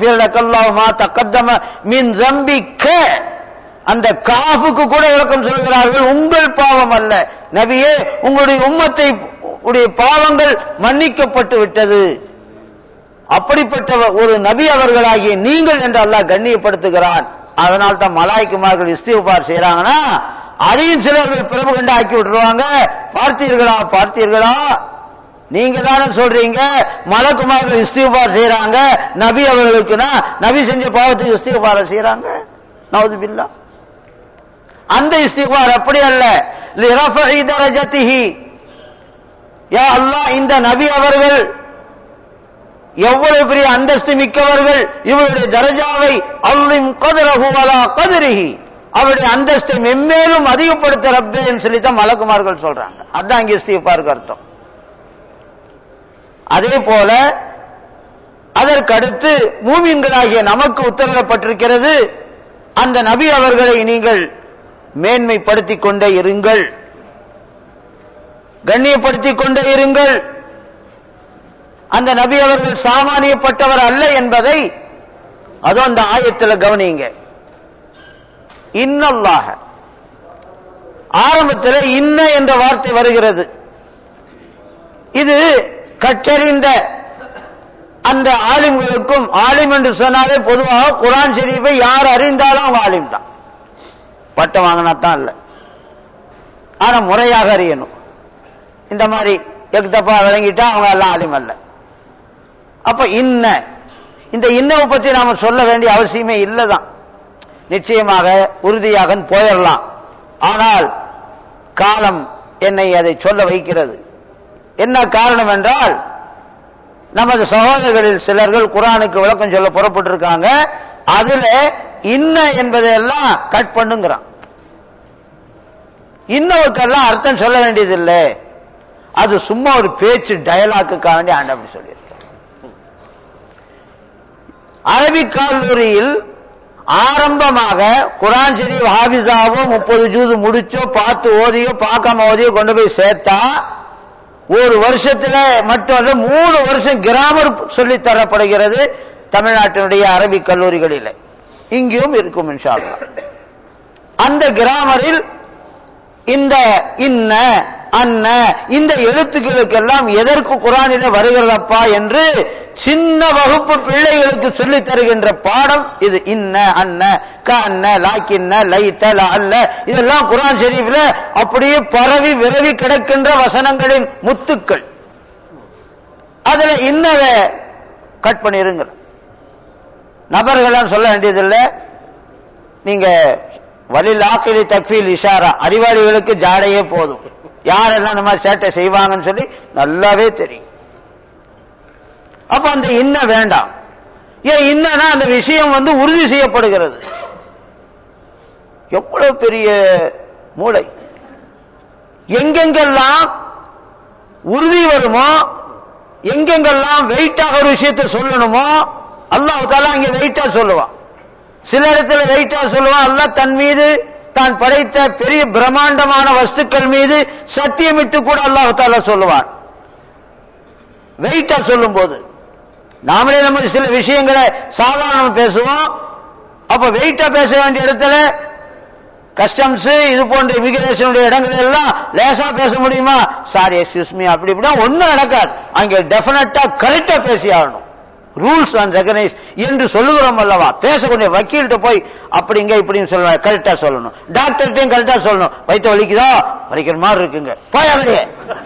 அந்த காஃபுக்கு கூட விளக்கம் சொல்கிறார்கள், உங்கள் பாவம் அல்ல நபியே, உங்களுடைய உம்மத்தை உடைய பாவங்கள் மன்னிக்கப்பட்டு விட்டது. அப்படிப்பட்ட ஒரு நபி அவர்களாகிய நீங்கள் என்று அல்லாஹ் கண்ணியப்படுத்துகிறான். அதனால் தான் மலாய்க்குமார்கள் இஸ்திக்பார் செய்யறாங்கன்னா அதையும் சிலர்கள் பிரபு கண்டு ஆக்கி விட்டுருவாங்க. பார்த்தீர்களா நீங்க தானே சொல்றீங்க மலக்குமார்கள் இஸ்திக்பார் செய்யறாங்க நபி அவர்களுக்குன்னா, நபி செஞ்ச பாவத்துக்கு இஸ்திக்பார் செய்யறாங்க. நவுதுபில்லாஹ். அந்த இஸ்திக்பார் அப்படி அல்ல. லிரஃபஇ தரஜதிஹி, யா அல்லாஹ் இந்த நபி அவர்கள் எவ்வளவு பெரிய அந்தஸ்து மிக்கவர்கள், இவருடைய தரஜாவை அல்லிம் கத்ரஹு வலா கத்ரிஹி, அவருடைய அந்தஸ்தை மென்மேலும் அதிகப்படுத்த ரப்பேன்னு சொல்லித்தான் மலக்குமார்கள் சொல்றாங்க. அதான் இங்க இஸ்திக்பாருக்கு அர்த்தம். அதே போல அதற்கடுத்து மூமின்களாகிய நமக்கு உத்தரவிடப்பட்டிருக்கிறது, அந்த நபி அவர்களை நீங்கள் மேன்மைப்படுத்திக் கொண்டே இருங்கள், கண்ணியப்படுத்திக் கொண்டே இருங்கள். அந்த நபி அவர்கள் சாமானியப்பட்டவர் அல்ல என்பதை அதோ அந்த ஆயத்தில் கவனிங்க. இன்னல்லாஹ, ஆரம்பத்தில் இன்ன என்ற வார்த்தை வருகிறது. இது கற்றறிந்த அந்த ஆலிம்களுக்கும், ஆலிம் என்று சொன்னாலே பொதுவாக குர்ஆன் ஷரீஃபை யார் அறிந்தாலும் அவங்க ஆலிம் தான், பட்டம் வாங்கினா தான் இல்ல, ஆனா முறையாக அறியணும். இந்த மாதிரி எக்தப்பா விளங்கிட்டா அவங்க எல்லாம் ஆலிம் அல்ல. அப்ப இன்ன, இந்த இன்னவை பத்தி நாம சொல்ல வேண்டிய அவசியமே இல்லதான். நிச்சயமாக உறுதியாக போயிடலாம். ஆனால் காலம் என்னை அதை சொல்ல வைக்கிறது. என்ன காரணம் என்றால், நமது சகோதரர்களில் சிலர்கள் குர்ஆனுக்கு விளக்கம் சொல்ல புறப்பட்டிருக்காங்க. அதுல இன்ன என்பதையெல்லாம் கட் பண்ணுங்கிறான். இன்னவுக்கெல்லாம் அர்த்தம் சொல்ல வேண்டியதில்லை, அது சும்மா ஒரு பேச்சு டயலாக்குக்காக வேண்டி ஆண்டு அப்படி சொல்லியிருக்க. அரபிக் கல்லூரியில் ஆரம்பமாக குர்ஆன் ஷரீஃப் ஹாஃபிஸாவோ 30 ஜூஸ் முடிச்சோ பார்த்து ஓதியோ பார்க்காம ஓதியோ கொண்டு போய் சேர்த்தா ஒரு வருஷத்துல மட்டுமல்ல 3 வருஷம் கிராமர் சொல்லித் தரப்படுகிறது தமிழ்நாட்டினுடைய அரபிக் கல்லூரிகளில். இங்கேயும் இருக்கும் இன்ஷா அல்லாஹ். அந்த கிராமரில் இந்த இன்ன அன்ன இந்த எழுத்துக்களுக்கெல்லாம் எதற்கு குர்ஆனில வருகிறதப்பா என்று சின்ன வகுப்பு பிள்ளைகளுக்கு சொல்லித் தருகின்ற பாடம் இது. இன்ன அன்ன கஅன்ன லாக்கின்ன லைத லஅல்ல, இதெல்லாம் குர்ஆன் ஷரீஃப்ல அப்படியே பரவி விரவி கிடக்கின்ற வசனங்களின் முத்துக்கள். அதுல இன்னவை கட் பண்ணிருங்க. நபர்கள்லாம் சொல்ல வேண்டியதில்லை. நீங்க வலில் ஆக்கிலி தக்ஃபீல் இஷாரா, அறிவாளிகளுக்கு ஜாடையே போதும், யாரெல்லாம் இந்த மாதிரி சேட்டை செய்வாங்கன்னு சொல்லி நல்லாவே தெரியும். அப்ப அந்த இன்ன வேண்டாம். ஏன் இன்னனா அந்த விஷயம் உறுதி செய்யப்படுகிறது. எவ்வளவு பெரிய மூளை! எங்கெங்கெல்லாம் உறுதி வருமோ, எங்கெங்கெல்லாம் வெயிட்டாக ஒரு விஷயத்தை சொல்லணுமோ அல்லாஹ் தஆலா அங்கே வெயிட்டா சொல்லுவான். சில இடத்துல வெயிட்டா சொல்லுவான். அல்லாஹ் தன் மீது தான் படைத்த பெரிய பிரம்மாண்டமான வஸ்துக்கள் மீது சத்தியமிட்டு கூட அல்லாஹ் தஆலா சொல்லுவான் வெயிட்டா சொல்லும் போது. நாமளே நம்ம சில விஷயங்களை சாதாரணமா பேசுவோம். அப்ப வெயிட்டா பேச வேண்டிய இடத்துல கஸ்டம்ஸ் இது போன்ற இமிகிரேஷனுடைய இடங்கள் எல்லாம் லேசா பேச முடியுமா? சாரி எக்ஸ்கியூஸ் மீ அப்படி இப்படி ஒன்னும் நடக்காது. அங்க டெபினட்டா கரெக்டா பேசி ஆகணும். ரூல்ஸ் அண்ட் ரெகனைஸ் என்று சொல்லுகிறோம் அல்லவா? பேசக்கூடிய வக்கீல்கிட்ட போய் அப்படிங்க இப்படின்னு சொல்லுவாங்க, கரெக்டா சொல்லணும். டாக்டர்கிட்டையும் கரெக்டா சொல்லணும். வயிற்று வலிக்குதா? வலிக்கிற மாதிரி இருக்குங்க, போய் அவரே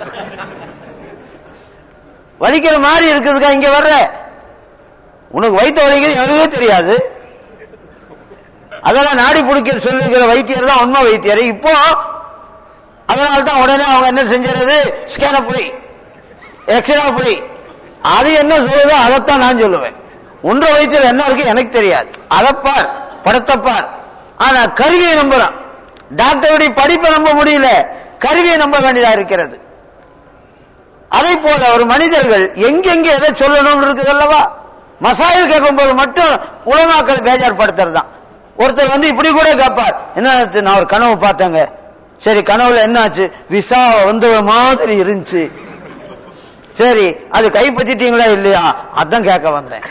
வலிக்கிற மாதிரி இருக்குதுக்கா இங்க வர்ற, உனக்கு வயிற்று வலிக்கிறது எனக்கே தெரியாது. அதெல்லாம் நாடி பிடிக்க சொல்லுகிற வைத்தியர் தான் உண்மை வைத்தியர். இப்போ அதனால்தான் உடனே அவங்க என்ன செஞ்சிருது, ஸ்கேன புடி எக்ஸ்ரே புடி, அது என்ன சொல்லுதோ அதைத்தான் நான் சொல்லுவேன். ஒன்ற வைத்தியர் என்ன இருக்கு எனக்கு தெரியாது, அதைப்பார் படத்தப்பார். ஆனா கருவியை நம்புறான். டாக்டருடைய படிப்பை நம்ப முடியல, கருவியை நம்ப வேண்டியதா இருக்கிறது. அதை போல ஒரு மனிதர்கள் எங்கெங்க எதை சொல்லணும் இருக்குது அல்லவா, மசாயில் கேட்கும் போது மட்டும் உலமாக்கள் பேஜார்படுத்துறது தான். ஒருத்தர் வந்து இப்படி கூட கேட்பார், என்ன நான் ஒரு கனவு பார்த்தேங்க, சரி கனவுல என்ன ஆச்சு, விசா வந்த மாதிரி இருந்துச்சு, சரி அது கைப்பற்றிட்டீங்களா இல்லையா, அதான் கேட்க வந்தேன்.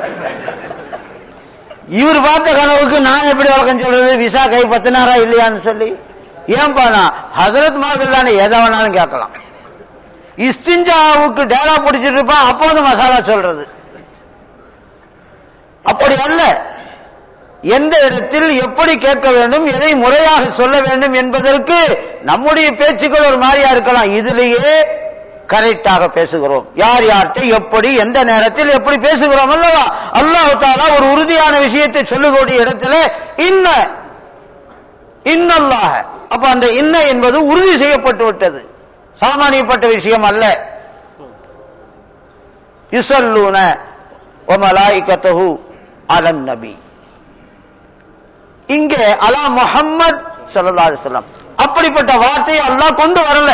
இவர் பார்த்த கனவுக்கு நான் எப்படி வழக்கம் சொல்றது, விசா கைப்பற்றினாரா இல்லையான்னு சொல்லி. ஏன்பா நான் ஹசரத் மார்கள் தானே, எதை வேணாலும் கேட்கலாம். இஸ்திஞ்சாவுக்கு டேலா பிடிச்சிட்டு இருப்பான், அப்போ வந்து மசாலா சொல்றது. அப்படி அல்ல, எந்த இடத்தில் எப்படி கேட்க வேண்டும், எதை முறையாக சொல்ல வேண்டும் என்பதற்கு நம்முடைய பேச்சுக்கள் ஒரு மாதிரியா இருக்கலாம், இதுலேயே கரெக்டாக பேசுகிறோம். யார் யார்கிட்ட எப்படி எந்த நேரத்தில் எப்படி பேசுகிறோம் அல்லவா. அல்லாஹ் தஆலா ஒரு உறுதியான விஷயத்தை சொல்லக்கூடிய இடத்துல இன்னல்லாஹ், அப்ப அந்த இன்ன என்பது உறுதி செய்யப்பட்டு விட்டது, சாமானியப்பட்ட விஷயம் அல்ல. யுஸல்லூன வ மலாயிகத்துஹு அலன் நபி, இங்கே அலா முஹம்மத் ஸல்லல்லாஹு அலைஹி வஸல்லம் அப்படிப்பட்ட வார்த்தையை அல்லாஹ் கொண்டு வரல.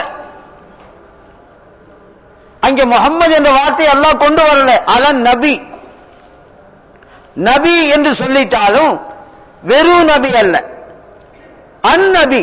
அங்கே முஹம்மது என்ற வார்த்தையை அல்லாஹ் கொண்டு வரல. அலன் நபி, நபி என்று சொல்லிட்டாலும் வெறும் நபி அல்ல, அந்நபி.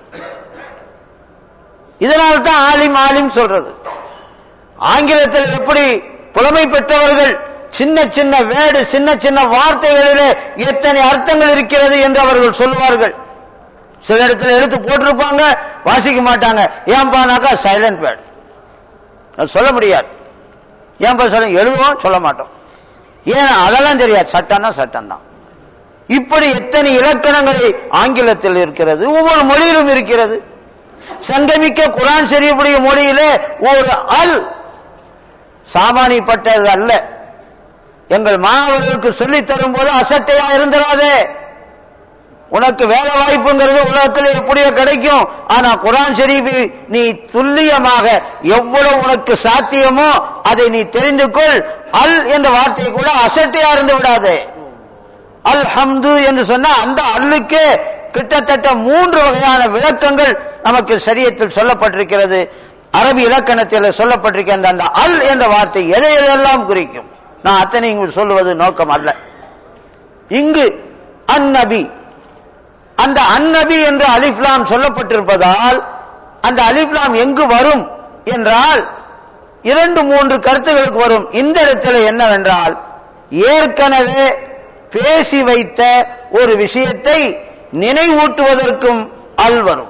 இதனால்தான் ஆலிம் ஆலிம் சொல்றது. ஆங்கிலத்தில் எப்படி புலமை பெற்றவர்கள் சின்ன சின்ன வேர்டு, சின்ன சின்ன வார்த்தைகளிலே எத்தனை அர்த்தங்கள் இருக்கிறது என்று அவர்கள் சொல்லுவார்கள். சில இடத்துல எடுத்து போட்டிருப்பாங்க, வாசிக்க மாட்டாங்க. ஏன்பானாக்கா சைலண்ட் வேர்டு, சொல்ல முடியாது. ஏன்பா சொல்ல, எழுதுவோம் சொல்ல மாட்டோம், ஏன் அதெல்லாம் தெரியாது, சட்டம்னா சட்டம் தான். இப்படி எத்தனை இலக்கணங்களை ஆங்கிலத்தில் இருக்கிறது, ஒவ்வொரு மொழியிலும் இருக்கிறது. சங்கமிக்க குர்ஆன் ஷரீஃபுடைய மொழியிலே ஒரு அல் சாமானியப்பட்டது அல்ல. எங்கள் மாணவர்களுக்கு சொல்லித் தரும் போது அசட்டையா இருந்துடாதே. உனக்கு வேலை வாய்ப்புங்கிறது உலகத்தில் எப்படியோ கிடைக்கும், ஆனா குர்ஆன் ஷரீஃபை நீ துல்லியமாக எவ்வளவு உனக்கு சாத்தியமோ அதை நீ தெரிந்து கொள். அல் என்ற வார்த்தை கூட அசட்டையா இருந்து விடாதே. அல்ஹம்து என்று சொன்னா அந்த அல்லுக்கே கிட்டத்தட்ட 3 வகையான விளக்கங்கள் நமக்கு ஷரியத்தில் சொல்லப்பட்டிருக்கிறது. அரபி இலக்கணத்தில் சொல்லப்பட்டிருக்கின்ற அந்த அல் என்ற வார்த்தை எதை எதையெல்லாம் குறிக்கும், நான் அத்தனை இங்கு சொல்லுவது நோக்கம் அல்ல. இங்கு அந்நபி, அந்த அந்நபி என்ற அலிஃப்லாம் சொல்லப்பட்டிருப்பதால் அந்த அலிஃப்லாம் எங்கு வரும் என்றால் 2-3 கருத்துகளுக்கு வரும். இந்த இடத்துல என்னவென்றால், ஏற்கனவே பேசி வைத்த ஒரு விஷயத்தை நினைவூட்டுவதற்கும் அல் வரும்.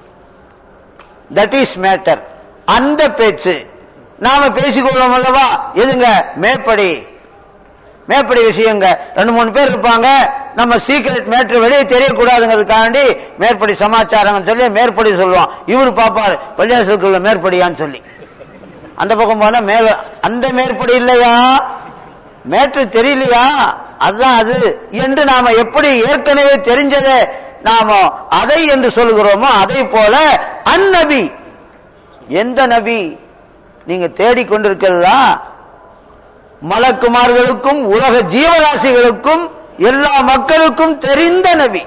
That is matter. அந்த பேச்சு நாம பேசிக்கொள்வோம் அல்லவா, எதுங்க மேற்படி மேற்படி விஷயங்க. 2-3 பேர் இருப்பாங்க, நம்ம சீக்ரெட் மேட்டர் வெளியே தெரியக்கூடாதுங்கிறதுக்காண்டி மேற்படி சமாச்சாரம் சொல்லி மேற்படி சொல்லுவான். இவரு பாப்பாரு பள்ளியாசலுக்குள்ள மேற்படியான்னு சொல்லி, அந்த பக்கம் போனா மேல அந்த மேற்படி இல்லையா, மேட்ரு தெரியலையா, அதுதான் அது என்று நாம எப்படி ஏற்கனவே தெரிஞ்சதை நாம அதை என்று சொல்கிறோமோ அதை போல அந்நபி, எந்த நபி நீங்க தேடிக்கொண்டிருக்கிறதா, மலக்குமார்களுக்கும் உலக ஜீவராசிகளுக்கும் எல்லா மக்களுக்கும் தெரிந்த நபி.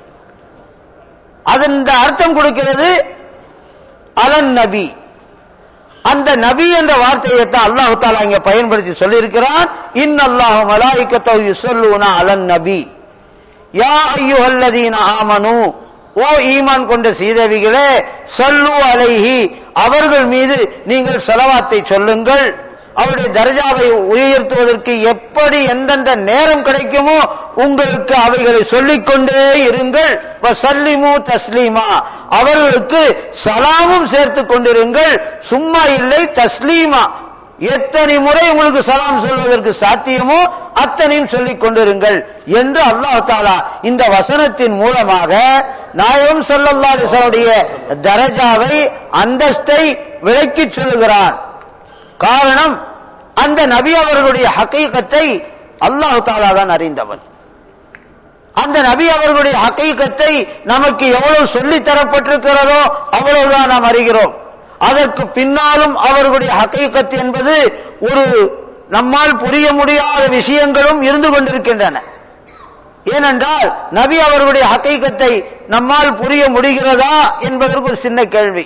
அதன் அர்த்தம் கொடுக்கிறது அலன் நபி. அந்த நபி என்ற வார்த்தையை தான் அல்லாஹ் தஆலா இங்க பயன்படுத்தி சொல்லி இருக்கிறான். இன்னல்லாஹு மலாயிகத்தஹு யுஸல்லூன அலன் நபி யா அய்யுஹல்லதீன ஆமனூ, ஓ ஈமான் கொண்ட சீதேவிகளே, ஸல்லு அலைஹி, அவர்கள் மீது நீங்கள் ஸலவாத்தை சொல்லுங்கள். அவருடைய தர்ஜாவை உயர்த்துவதற்கு எப்படி எந்தெந்த நேரம் கிடைக்குமோ உங்களுக்கு அவைகளை சொல்லிக்கொண்டே இருங்கள். வஸல்லிமு தஸ்லீமா, அவர்களுக்கு சலாமும் சேர்த்து கொண்டிருங்கள். சும்மா இல்லை, தஸ்லீமா, எத்தனை முறை உங்களுக்கு சலாம் சொல்வதற்கு சாத்தியமோ அத்தனையும் சொல்லிக் கொண்டிருங்கள் என்று அல்லாஹ் தஆலா இந்த வசனத்தின் மூலமாக நாயகம் ஸல்லல்லாஹு அலைஹி வஸல்லம் தரஜாவை, அந்தஸ்தை விளக்கி சொல்லுகிறான். காரணம், அந்த நபி அவர்களுடைய ஹகீகத்தை அல்லாஹ் தஆலா தான் அறிந்தவன். அந்த நபி அவர்களுடைய ஹகீகத்தை நமக்கு எவ்வளவு சொல்லி தரப்பட்டிருக்கிறதோ அவ்வளவுதான் நாம் அறிகிறோம். அதற்கு பின்னாலும் அவர்களுடைய ஹகீகத் என்பது ஒரு நம்மால் புரிய முடியாத விஷயங்களும் இருந்து கொண்டிருக்கின்றன. ஏனென்றால் நபி அவர்களுடைய ஹகீகத்தை நம்மால் புரிய முடிகிறதா என்பதற்கு ஒரு சின்ன கேள்வி.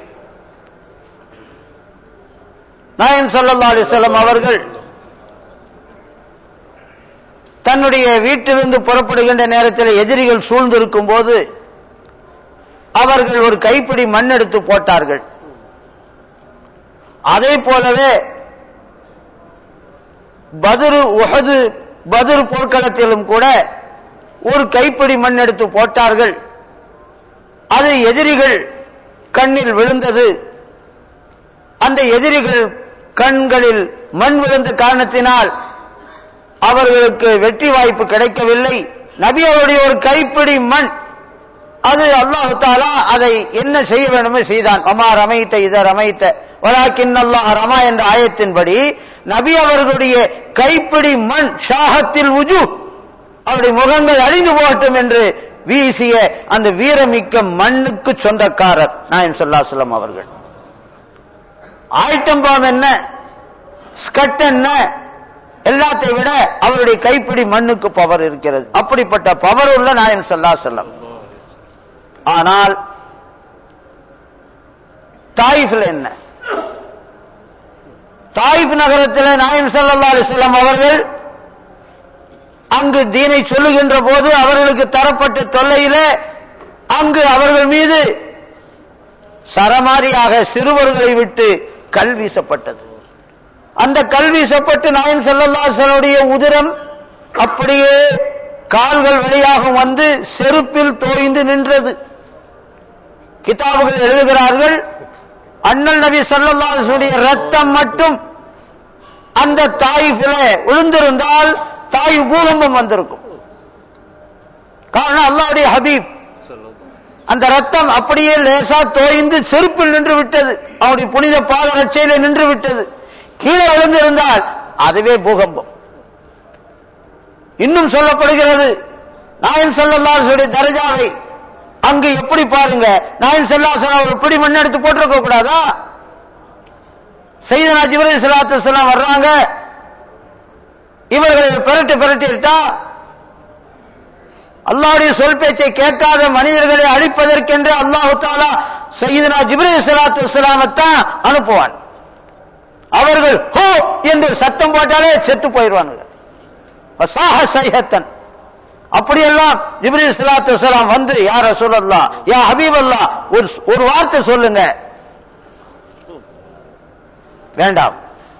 நாயகம் ஸல்லல்லாஹு அலைஹி வஸல்லம் அவர்கள் தன்னுடைய வீட்டிலிருந்து புறப்படுகின்ற நேரத்தில் எதிரிகள் சூழ்ந்திருக்கும் போது அவர்கள் ஒரு கைப்பிடி மண் எடுத்து போட்டார்கள். அதே போலவே பத்ர் போர்க்களத்திலும் கூட ஒரு கைப்பிடி மண் எடுத்து போட்டார்கள். அது எதிரிகள் கண்ணில் விழுந்தது. அந்த எதிரிகள் கண்களில் மண் விழுந்த காரணத்தினால் அவர்களுக்கு வெற்றி வாய்ப்பு கிடைக்கவில்லை. நபி அவருடைய ஒரு கைப்பிடி மண், அது அல்லாஹ் தஆலா அதை என்ன செய்ய வேண்டுமோ செய்தான். அமா ரமைத்த இத ரமைத்த வலாக்கின் அல்லாஹ் ரமா என்ற ஆயத்தின்படி நபி அவர்களுடைய கைப்பிடி மண் ஷாஹத்தில் உஜு, அவருடைய முகங்கள் அழிந்து போகட்டும் என்று வீசிய அந்த வீரமிக்க மண்ணுக்கு சொந்தக்காரர் நாயகம் ஸல்லல்லாஹு அலைஹி வஸல்லம் அவர்கள். ஆயிட்டம் பாம் என்ன, ஸ்கட் என்ன, எல்லாத்தை விட அவருடைய கைப்பிடி மண்ணுக்கு பவர் இருக்கிறது. அப்படிப்பட்ட பவர் உள்ள நாயகம் ஸல்லல்லாஹு அலைஹி வஸல்லம். ஆனால் தாயிஃபில் என்ன, தாயிஃப் நகரத்தில் நாயகம் ஸல்லல்லாஹு அலைஹி வஸல்லம் அவர்கள் அங்கு தீனை சொல்லுகின்ற போது அவர்களுக்கு தரப்பட்ட தொல்லையிலே அங்கு அவர்கள் மீது சரமாரியாக சிறுவர்களை விட்டு கல் வீசப்பட்டது. அந்த கல் வீசப்பட்டு நாயகம் ஸல்லல்லாஹு அலைஹி வஸல்லம் உதிரம் அப்படியே கால்கள் வழியாக வந்து செருப்பில் தோய்ந்து நின்றது. கிதாபுகள் எழுதுகிறார்கள், அண்ணல் நபி ஸல்லல்லாஹு அலைஹி வஸல்லம் ரத்தம் மட்டும் அந்த தாயிஃபிலே விழுந்திருந்தால் தாயிஃப் பூகம்பம் வந்திருக்கும். காரணம் அல்லாஹ்வுடைய ஹபீப், அந்த ரத்தம் அப்படியே லேசா தோய்ந்து செருப்பில் நின்று விட்டது, அவருடைய புனித பாதரட்சையில நின்று விட்டது. கீழே விழுந்திருந்தால் அதுவே பூகம்பம். இன்னும் சொல்லப்படுகிறது, நாயகம் ஸல்லல்லாஹு அலைஹி வஸல்லம் தரஜாவை அங்கு எப்படி பாருங்க, நாயகம் ஸல்லல்லாஹு அலைஹி வஸல்லம் ஒரு பிடி மண் எடுத்து போட்டிருக்க கூடாதா? சையதுனா ஜிப்ரீல் ஸல்லல்லாஹு அலைஹி வஸல்லம் வர்றாங்க, இவர்களை பிரட்டிட்டா அல்லாஹ்வுடைய சொல் பேச்சை கேட்காத மனிதர்களை அழிப்பதற்கென்று அல்லாஹ் தஆலா சையதுனா ஜிப்ரீல் ஸல்லல்லாஹு அலைஹி வஸல்லம் தான் அனுப்புவான். அவர்கள் ஹோ என்று சத்தம் போட்டாலே செத்து போயிடுவாங்க. வசாஹ சைஹத்தன். அப்படியெல்லாம் ஜிப்ரீல் ஸல்லல்லாஹு அலைஹி வஸல்லம் வந்து யா ரசூலல்லாஹ் யா ஹபீபல்லாஹ் ஒரு வார்த்தை சொல்லுங்க. வேண்டாம்,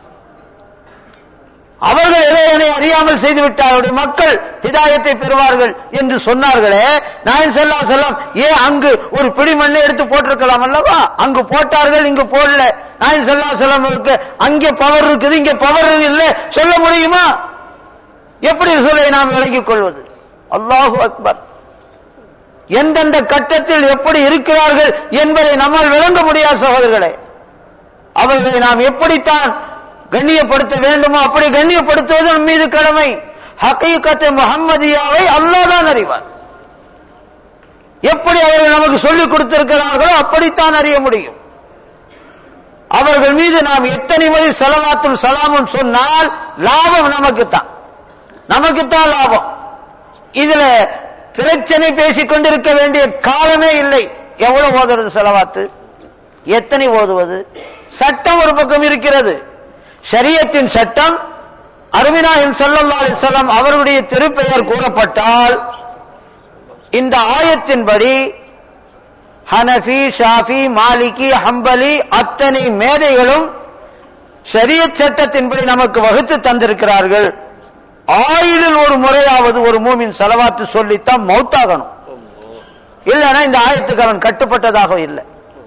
அவர்கள் இறைவனை அறியாமல் செய்து விட்டார்கள், மக்கள் ஹிதாயத்தை பெறுவார்கள் என்று சொன்னார்களே. நாயகம் ஸல்லல்லாஹு அலைஹி வஸல்லம் ஏன் அங்கு ஒரு பிடி மண்ணை எடுத்து போட்டிருக்கலாம் அல்லவா? அங்கு போட்டார்கள், இங்கு போடல. நாயகம் ஸல்லல்லாஹு அலைஹி வஸல்லம் அங்கே பவர் இருக்குது, இங்கே பவர் இல்லை சொல்ல முடியுமா? எப்படி சொல்லை நாம் விளங்கிக் கொள்வது? அல்லாஹு அக்பர். எந்தெந்த கட்டத்தில் எப்படி இருக்கிறார்கள் என்பதை நம்மால் விளங்க முடியாத சகோதரர்களே. அவர்களை நாம் எப்படித்தான் கண்ணியப்படுத்த வேண்டுமோ அப்படி கண்ணியப்படுத்துவது நம் மீது கடமை. ஹகீகத் முஹம்மதியாவை அல்லாஹ் தான் அறிவார். எப்படி அவர்கள் நமக்கு சொல்லிக் கொடுத்திருக்கிறார்களோ அப்படித்தான் அறிய முடியும். அவர்கள் மீது நாம் எத்தனை முறை ஸலவாத்தும் ஸலாமும் சொன்னால் லாபம் நமக்குத்தான் லாபம். இதுல பிரச்சனை பேசிக் கொண்டிருக்க வேண்டிய காலமே இல்லை. எவ்வளவு ஓதுறது ஸலவாத்து, எத்தனை ஓதுவது? சட்டம் ஒரு பக்கம் இருக்கிறது, ஷரியத்தின் சட்டம். அருமைநாயகம் ஸல்லல்லாஹு அலைஹி வஸல்லம் அவருடைய திருப்பெயர் கூறப்பட்டால் இந்த ஆயத்தின்படி ஹனஃபி, ஷாஃபி, மாலிகி, ஹம்பலி அத்தனை மேதைகளும் ஷரியத் சட்டத்தின்படி நமக்கு வகுத்து தந்திருக்கிறார்கள். ஆயுளில் ஒரு முறையாவது ஒரு மூமின் ஸலவாத்து சொல்லித்தான் மௌத்தாகணும். இல்லைன்னா இந்த ஆயத்துக்கு அவன் கட்டுப்பட்டதாக இல்லை.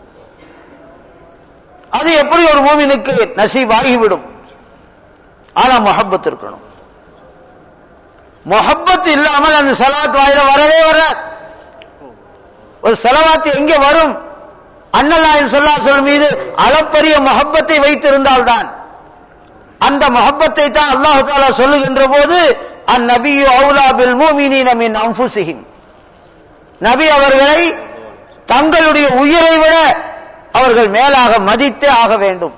அது எப்படி ஒரு மூமினுக்கு நசீபாகிவிடும்? ஆனா முஹப்பத் இருக்கணும். முஹப்பத் இல்லாமல் அந்த ஸலவாத் வாயில வரவே வராது. ஒரு ஸலவாத் எங்கே வரும்? அண்ணல் நாயகம் ஸல்லல்லாஹு அலைஹி வஸல்லம் மீது அளப்பரிய முஹப்பத்தை வைத்திருந்தால்தான். அந்த முஹப்பத்தை தான் அல்லாஹ் தஆலா சொல்லுகின்ற போது அந்நபியு அவுலா பில் முஃமினீன மின் அன்ஃபுஸிஹிம், நபி அவர்களை தங்களுடைய உயிரை விட அவர்கள் மேலாக மதித்தே ஆக வேண்டும்.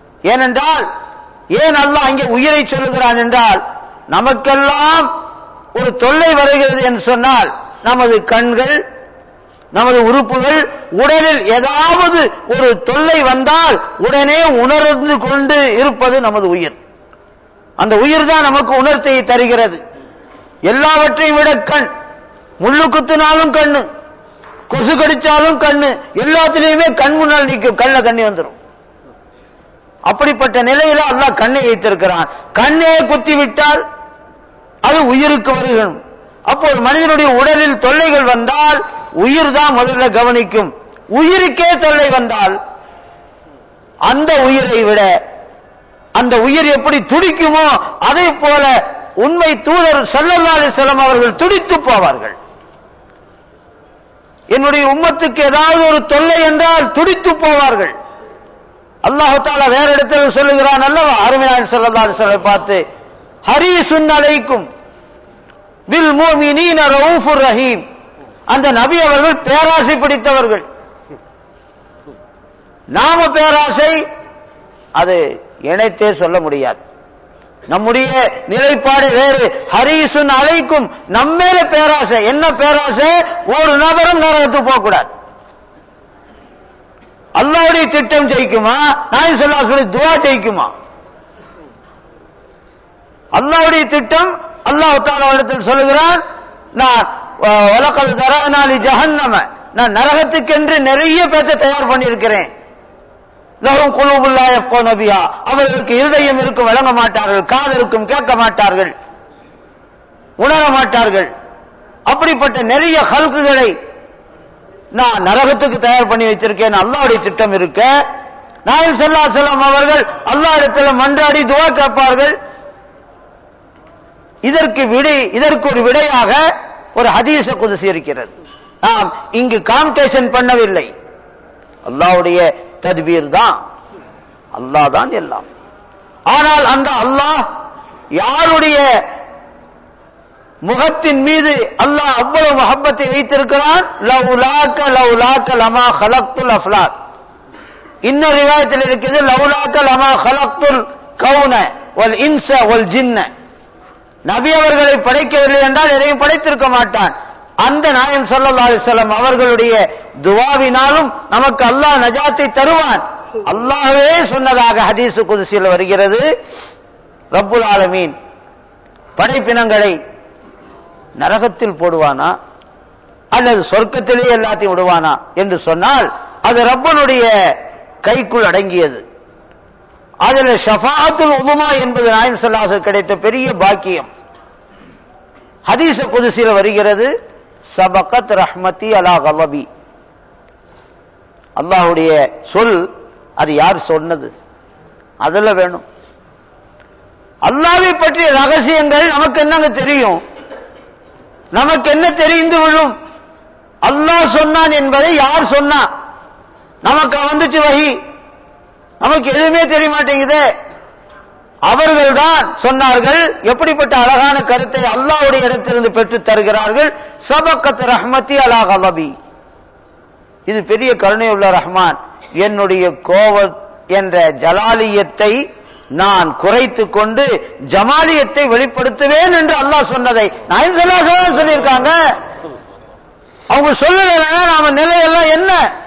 ஏனென்றால் ஏன் அல்லாஹ் அங்கே உயிரை சொல்லுகிறான் என்றால் நமக்கெல்லாம் ஒரு தொல்லை வருகிறது என்று சொன்னால் நமது கண்கள், நமது உறுப்புகள், உடலில் ஏதாவது ஒரு தொல்லை வந்தால் உடனே உணர்ந்து கொண்டு இருப்பது நமது உயிர். அந்த உயிர் தான் நமக்கு உணர்ச்சியை தருகிறது. எல்லாவற்றையும் விட கண். முள்ளு குத்தினாலும் கண்ணு, கொசு கடிச்சாலும் கண்ணு, எல்லாத்திலையுமே கண் முன்னால் நிற்கும், கண்ணுல தண்ணி வந்துடும். அப்படிப்பட்ட நிலையில அல்லாஹ் கண்ணை வைத்திருக்கிறான். கண்ணே குத்தி விட்டால் அது உயிருக்கு வருகணும். அப்போ ஒரு மனிதனுடைய உடலில் தொல்லைகள் வந்தால் உயிர் தான் முதல்ல கவனிக்கும். உயிருக்கே தொல்லை வந்தால் அந்த உயிரை விட அந்த உயிர் எப்படி துடிக்குமோ அதை போல உண்மை தூதர் ஸல்லல்லாஹு அலைஹி வஸல்லம் அவர்கள் துடித்து போவார்கள். என்னுடைய உம்மத்துக்கு ஏதாவது ஒரு தொல்லை என்றால் துடித்து போவார்கள். அல்லாஹ் தஆலா வேற இடத்துல சொல்லுகிறான் அல்லவா, அருமையான ஸல்லல்லாஹு அலைஹி வஸல்லம் பார்த்து, ஹரீசுன் அலைக்கும் பில் முஃமினீன ரഊஃபுர் ரஹீம். அந்த நபி அவர்கள் பேராசை பிடித்தவர்கள். நாம பேராசை அது இணைத்தே சொல்ல முடியாது. நம்முடைய நிலைப்பாடு வேறு. ஹரீசுன் அலைக்கும், நம்மேல பேராசை. என்ன பேராசை? ஒரு நபரும் நரகத்துக்கு போக கூடாது. அல்லாஹ்வுடைய திட்டம் ஜெயிக்குமா? நாயகம் ஸல்லல்லாஹு அலைஹி வஸல்லம் துஆ ஜெயிக்குமா? அல்லாஹ்வுடைய திட்டம் அல்லாஹ் தஆலா இடத்தில் சொல்லுகிறான், நான் வலகத் தரஅனா லி ஜஹன்னம, நான் நரகத்துக்கென்று நிறைய பேத்தை தயார் பண்ணியிருக்கிறேன். லஹும் குலூபுல் லா யஃப்கூன பிஹா, அவர்களுக்கு இருதயம் இருக்கும் விளங்க மாட்டார்கள், காது இருக்கும் கேட்க மாட்டார்கள், உணர மாட்டார்கள். அப்படிப்பட்ட நிறைய ஹல்குகளை நான் நரகத்துக்கு தயார் பண்ணி வைத்திருக்கேன். அல்லாஹ்வுடைய திட்டம் இருக்க நாயகம் ஸல்லல்லாஹு அலைஹி வஸல்லம் அவர்கள் அல்லாஹ் இடத்தில் மன்றாடி துஆ கேட்பார்கள். இதற்கு ஒரு விடையாக ஒரு ஹதீஸ் குத்ஸி இருக்கிறது. நாம் இங்கு காம்படிஷன் பண்ணவில்லை. அல்லாஹ்வுடைய தத்பீர் தான், அல்லாஹ் தான் எல்லாம். ஆனால் அந்த அல்லாஹ் யாருடைய முகத்தின் மீது அல்லாஹ் அவ்வளவு மஹப்பத்தை வைத்திருக்கிறான். லவுலாக்க லவுலாக்க லமா ஹலக்துல் அஃப்லாக். இன்னொரு ரிவாயத்தில் இருக்குது, லவுலாக்க லமா ஹலக்துல் கௌன வல் இன்ஸ வல் ஜின்ன. நபி அவர்களை படைக்கவில்லை என்றால் எதையும் படைத்திருக்க மாட்டான். அந்த நாயகம் ஸல்லல்லாஹு அலைஹி வஸல்லம் அவர்களுடைய துஆவினாலும் நமக்கு அல்லாஹ் நஜாத்தை தருவான். அல்லாஹ்வே சொன்னதாக ஹதீஸ் குத்ஸியில் வருகிறது, ரப்புல் ஆலமீன் படைப்பினங்களை நரகத்தில் போடுவானா அல்லது சொர்க்கத்திலேயே எல்லாத்தையும் விடுவானா என்று சொன்னால் அது ரப்பனுடைய கைக்குள் அடங்கியது. அதில் ஷஃபாஅத்துல் உதுமா என்பது நாயகம் ஸல்லல்லாஹு அலைஹி வஸல்லம் கிடைத்த பெரிய பாக்கியம். ஹதீஸ் குத்ஸியில் வருகிறது, சபகத் ரஹ்மதி அலா கலபி. அல்லாஹ்வுடைய சொல் அது யார் சொன்னது? அதுல வேணும். அல்லாஹ்வை பற்றிய ரகசியங்கள் நமக்கு என்னங்க தெரியும்? நமக்கு என்ன தெரிந்து விடும்? அல்லாஹ் சொன்னான் என்பதை யார் சொன்னா? நமக்கு வந்துச்சு வஹி, நமக்கு எதுவுமே தெரிய மாட்டேங்குதே. அவர்கள் தான் சொன்னார்கள். எப்படிப்பட்ட அழகான கருத்தை அல்லாஹ்வுடைய இடத்திலிருந்து பெற்று தருகிறார்கள். சபகத் ரஹ்மதி அலா கலபி. இது பெரிய கருணையுள்ள ரஹ்மான். என்னுடைய கோவ என்ற ஜலாலியத்தை நான் குறைத்து கொண்டு ஜமாலியத்தை வெளிப்படுத்துவேன் என்று அல்லாஹ் சொன்னதை நாயகம் ஸல்லல்லாஹு அலைஹி வஸல்லம் சொல்லியிருக்காங்க. அவங்க சொல்லலைன்னா நாம நிலையெல்லாம் என்ன?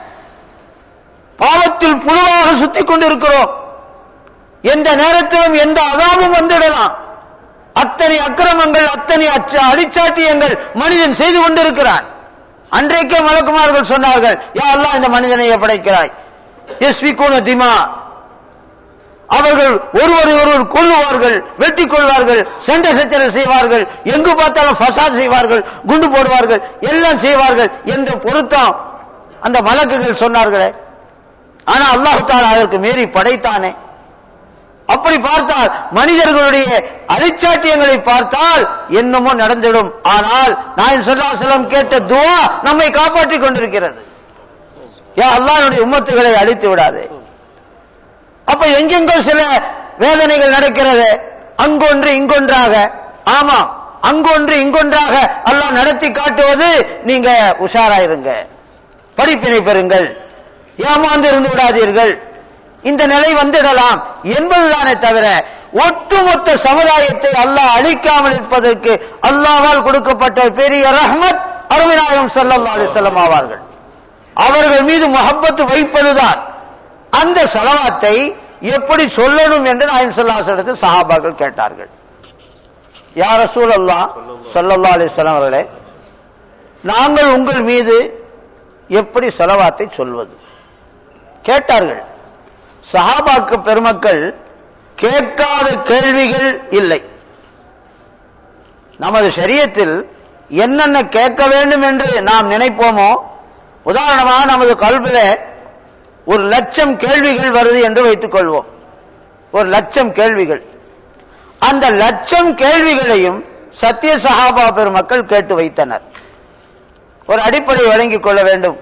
பாவத்தில் புழுவாக சுத்தி கொண்டிருக்கிறோம். எந்த நேரத்திலும் எந்த அதாபும் வந்துடலாம். அத்தனை அக்கிரமங்கள், அத்தனை அடிச்சாட்டியங்கள் மனிதன் செய்து கொண்டிருக்கிறான். அன்றைக்கே மலக்குமார்கள் சொன்னார்கள், யா அல்லாஹ் இந்த மனிதனை படைக்கிறாய். யஸ்பிகுன திமா, அவர்கள் ஒருவர் கொல்லுவார்கள், வெட்டி கொள்வார்கள், சண்டை சச்சரவு செய்வார்கள், எங்கு பார்த்தாலும் ஃபசாத் செய்வார்கள், குண்டு போடுவார்கள், எல்லாம் செய்வார்கள் என்று பொருத்தம் அந்த மலக்குகள் சொன்னார்களே. ஆனா அல்லாஹ் தஆலா அதற்கு மீறி படைத்தானே. அப்படி பார்த்தால் மனிதர்களுடைய அரிச்சாட்டியங்களை பார்த்தால் என்னமோ நடந்துடும். ஆனால் நாயகம் ஸல்லல்லாஹு அலைஹி வஸல்லம் கேட்ட துஆ நம்மை காப்பாற்றிக் கொண்டிருக்கிறது. யா அல்லாஹ்வுடைய உம்மத்துகளை அழித்து விடாதே. அப்ப எங்கெங்கோ சில வேதனைகள் நடக்கிறது, அங்கொன்று இங்கொன்றாக. ஆமா, அங்கொன்று இங்கொன்றாக அல்லாஹ் நடத்தி காட்டுவது. நீங்க உஷாராயிருங்க, படிப்பினை பெறுங்கள், ஏமாந்து இருந்து விடாதீர்கள். இந்த நிலை வந்துடலாம் என்பதுதானே தவிர ஒட்டுமொத்த சமுதாயத்தை அல்லாஹ் அழிக்காமல் இருப்பதற்கு அல்லாஹ்வால் கொடுக்கப்பட்ட பெரிய ரஹ்மத் அருமை நாயகம் ஸல்லல்லாஹு அலைஹி வஸல்லம் ஆவார்கள். அவர்கள் மீது முஹப்பத் வைப்பதுதான். அந்த ஸலவாத்தை எப்படி சொல்லணும் என்று நாயகம் ஸல்லல்லாஹு அலைஹி வஸல்லம் சஹாபாக்கள் கேட்டார்கள். யா ரசூலல்லாஹ் ஸல்லல்லாஹு அலைஹி வஸல்லம் அவர்களே, நாங்கள் உங்கள் மீது எப்படி ஸலவாத்தை சொல்வது கேட்டார்கள். சஹாபாக்கு பெருமக்கள் கேட்காத கேள்விகள் இல்லை. நமது ஷரியத்தில் என்னென்ன கேட்க வேண்டும் என்று நாம் நினைப்போமோ, உதாரணமாக நமது கல்விலே 1,00,000 கேள்விகள் வருது என்று வைத்துக் கொள்வோம். 1,00,000 கேள்விகள். அந்த 1,00,000 கேள்விகளையும் சத்திய சஹாபா பெருமக்கள் கேட்டு வைத்தனர். ஒரு அடிப்படை வழங்கிக் கொள்ள வேண்டும்.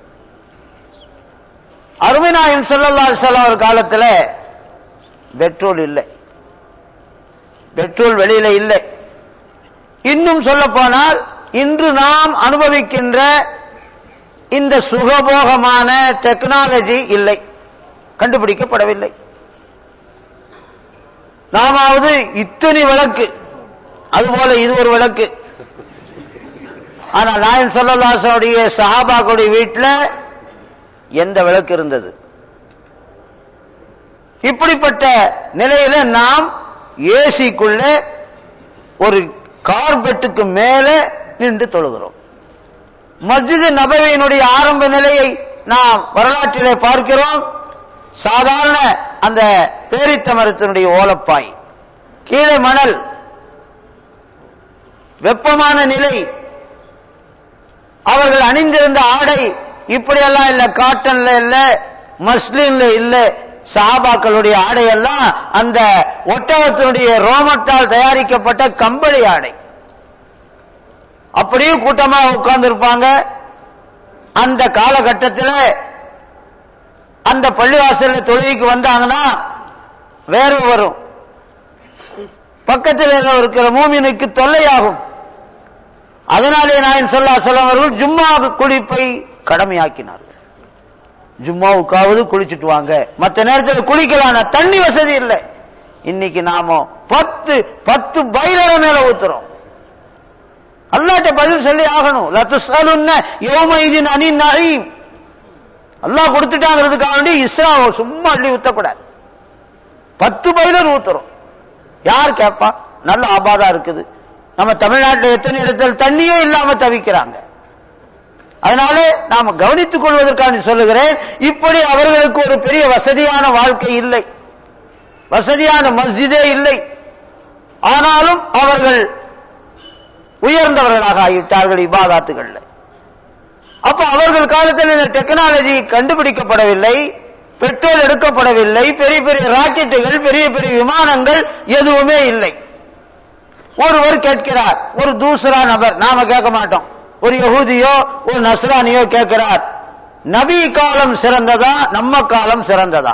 அருமை நாயகம் ஸல்லல்லாஹு அலைஹி வஸல்லம் ஒரு காலத்தில் பெட்ரோல் இல்லை, பெட்ரோல் வெளியில இல்லை. இன்னும் சொல்ல போனால் இன்று நாம் அனுபவிக்கின்ற இந்த சுகபோகமான டெக்னாலஜி இல்லை, கண்டுபிடிக்கப்படவில்லை. நாமாவது இத்தனை விளக்கு, அதுபோல இது ஒரு விளக்கு. ஆனால் நாயகம் ஸல்லல்லாஹு அலைஹி வஸல்லம் சஹாபாக்களுடைய வீட்டில் எந்த விளக்கு இருந்தது? இப்படிப்பட்ட நிலையில நாம் ஏசிக்குள்ள ஒரு கார்பெட்டுக்கு மேலே நின்று தொழுகிறோம். மஸ்ஜித் நபவியினுடைய ஆரம்ப நிலையை நாம் வரலாற்றிலே பார்க்கிறோம். சாதாரண அந்த பேரித்த மரத்தினுடைய ஓலப்பாய், கீழே மணல், வெப்பமான நிலை, அவர்கள் அணிந்திருந்த ஆடை இப்படியெல்லாம் இல்ல, காட்டன்ல இல்ல, மஸ்லின்ல இல்ல. சஹாபாக்களுடைய ஆடையெல்லாம் அந்த ஒட்டகத்தினுடைய ரோமத்தால் தயாரிக்கப்பட்ட கம்பளி ஆடை. அப்படியே கூட்டமாக உட்கார்ந்து இருப்பாங்க. அந்த காலகட்டத்தில் அந்த பள்ளிவாசல்ல தொழுகைக்கு வந்தாங்கன்னா வேர்வை வரும், பக்கத்தில் இருக்கிற மூமினுக்கு தொல்லையாகும். அதனாலே நாயகம் ஸல்லல்லாஹு அலைஹி வஸல்லம் அவர்கள் ஜும்மா குளிப்பை கடமையாக்கினார்கள். ஜும்மாவுக்காவது குளிச்சுட்டு வாங்க, மற்ற நேரத்தில் குளிக்கலாம், தண்ணி வசதி இல்லை. இன்னைக்கு நாம 10 பைலர மேல ஊத்துறோம். அல்லாஹ்ட்ட பதில் சொல்லி ஆகணும். லா துஸ்அலுன்ன யௌமைதின் அனின் நஈம். அல்லாஹ் கொடுத்துட்டாங்கிறதுக்காக வேண்டி இஸ்லாம் சும்மா அள்ளி ஊத்தக்கூடாது. 10 பைலர் ஊத்துறோம். யார் கேட்பா? நல்ல ஆபாதா இருக்குது. நம்ம தமிழ்நாட்டில் எத்தனை இடத்துல தண்ணியே இல்லாம தவிக்கிறாங்க. அதனால நாம கவனித்துக் கொள்வதற்காக சொல்லுகிறேன். இப்படி அவர்களுக்கு ஒரு பெரிய வசதியான வாழ்க்கை இல்லை, வசதியான மஸ்ஜிதே இல்லை. ஆனாலும் அவர்கள் உயர்ந்தவர்களாக ஆகிவிட்டார்கள் இபாதத்துகள்ல. அப்ப அவர்கள் காலத்தில் இந்த டெக்னாலஜி கண்டுபிடிக்கப்படவில்லை, பெட்ரோல் எடுக்கப்படவில்லை, பெரிய பெரிய ராக்கெட்டுகள், பெரிய பெரிய விமானங்கள் எதுவுமே இல்லை. ஒருவர் கேட்கிறார், ஒரு தூசரா நபர், நாம கேட்க மாட்டோம், ஒரு யஹூதியோ ஒரு நஸ்ரானியோ கேட்கிறார், நபி காலம் சிறந்ததா நம்ம காலம் சிறந்ததா?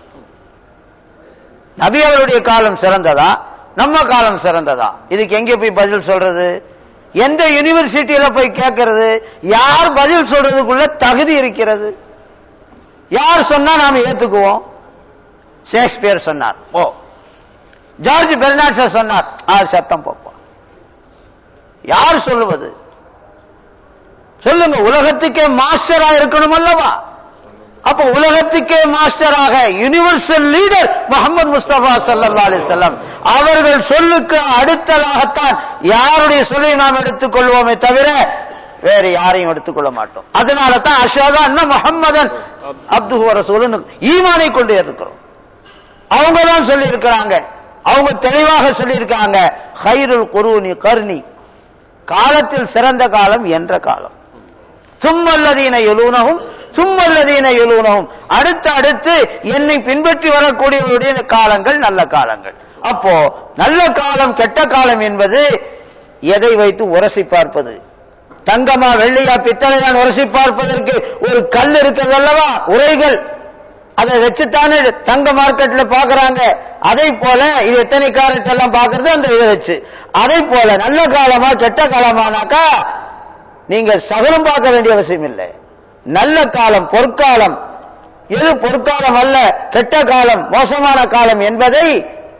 நபி அவருடைய காலம் சிறந்ததா நம்ம காலம் சிறந்ததா? இதுக்கு எங்க போய் பதில் சொல்றது? எந்த யூனிவர்சிட்டியில போய் கேட்கறது? யார் பதில் சொல்றதுக்குள்ள தகுதி இருக்கிறது? யார் சொன்னா நாம ஏத்துக்குவோம்? ஷேக்ஸ்பியர் சொன்னார் ஓ, ஜார்ஜ் பெர்னாட்ஷா சொன்னார், சத்தம் போப்பா. யார் சொல்லுவது? சொல்லுங்க. உலகத்துக்கே மாஸ்டரா இருக்கணும் அல்லவா? அப்ப உலகத்துக்கே மாஸ்டராக யுனிவர்சல் லீடர் முஹம்மது முஸ்தபா ஸல்லல்லாஹு அலைஹி வஸல்லம் அவர்கள் சொல்லுக்கு அடுத்ததாகத்தான் யாருடைய சொல்லை நாம் எடுத்துக் கொள்வோமே தவிர வேறு யாரையும் எடுத்துக்கொள்ள மாட்டோம். அதனால தான் அஷ்ஹது அன்ன முஹம்மதன் அப்துஹு வ ரசூலுஹு ஈமானை கொண்டு இருக்கிறோம். அவங்க தான் சொல்லி இருக்கிறாங்க, அவங்க தெளிவாக சொல்லி இருக்காங்க, கைருல் குரூனி கர்னி, காலத்தில் சிறந்த காலம் என்ற காலம். சும்மல்லதீன யலூனஹும் சும்மல்லதீன யலூனஹும், அடுத்து அடுத்து என்னை பின்பற்றி வரக்கூடியவருடைய காலங்கள் நல்ல காலங்கள். அப்போ நல்ல காலம் கெட்ட காலம் என்பது எதை வைத்து உரசி பார்ப்பது? தங்கமா வெள்ளியா பித்தளைதான் உரசி பார்ப்பதற்கு ஒரு கல் இருக்கிறது அல்லவா, உரைகள், அதை வச்சுத்தானே தங்க மார்க்கெட்ல பாக்குறாங்க. அதை போல இது எத்தனை கேரட் எல்லாம் பாக்குறது அந்த இதை வச்சு. அதை போல நல்ல காலமா கெட்ட காலமானாக்கா நீங்க சகலம் பார்க்க வேண்டிய அவசியம் இல்லை. நல்ல காலம் பொற்காலம் எது பொற்காலம் அல்ல, கெட்ட காலம் மோசமான காலம் என்பதை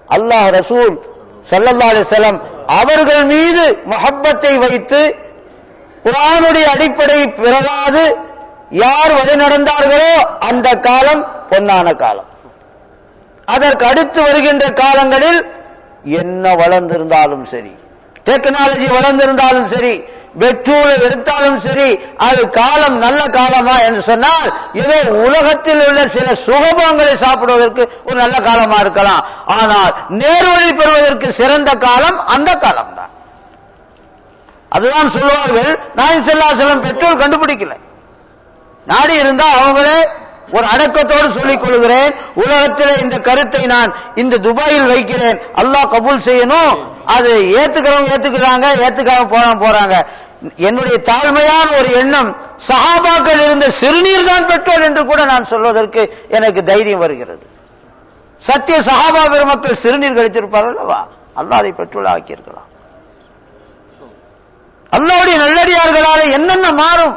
அல்லாஹ் ரசூல் ஸல்லல்லாஹு அலைஹி வஸல்லம் அவர்கள் மீது முஹப்பத்தை வைத்து குர்ஆனுடைய அடிப்படை பிறகாது யார் வழி நடந்தார்களோ அந்த காலம் பொன்னான காலம். அதற்கு அடுத்து வருகின்ற காலங்களில் என்ன வளர்ந்திருந்தாலும் சரி, டெக்னாலஜி வளர்ந்திருந்தாலும் சரி, பெட்ரோல் எடுத்தாலும் சரி, அது காலம் நல்ல காலமா என்று சொன்னால் ஏதோ உலகத்தில் உள்ள சில சுகபங்களை சாப்பிடுவதற்கு ஒரு நல்ல காலமா இருக்கலாம். ஆனால் நேர்வழி பெறுவதற்கு சிறந்த காலம் அந்த காலம் தான். அதுதான் சொல்வார்கள், நாயகம் ஸல்லல்லாஹு அலைஹி வஸல்லம் பெட்ரோல் கண்டுபிடிக்கல. நாடி இருந்தா அவங்களே ஒரு அடக்கத்தோடு சொல்லிக் கொள்கிறேன், உலகத்தில் இந்த கருத்தை நான் இந்த துபாயில் வைக்கிறேன், அல்லாஹ் கபூல் செய்யணும். அது ஏத்துக்கிறவங்க ஏத்துக்கிறாங்க, ஏத்துக்காம போறாங்க. என்னுடைய தாழ்மையான ஒரு எண்ணம், சஹாபாக்கள் இருந்த சிறுநீர் தான் பெட்ரோல் என்று கூட நான் சொல்வதற்கு எனக்கு தைரியம் வருகிறது. சத்திய சஹாபா பெருமக்கள் சிறுநீர் கழித்திருப்பார்கள் அல்லவா, அல்லாஹ் அதை பெட்ரோல் ஆக்கியிருக்கலாம். அல்லாஹ்வுடைய நல்லடியார்களால் என்னென்ன மாறும்,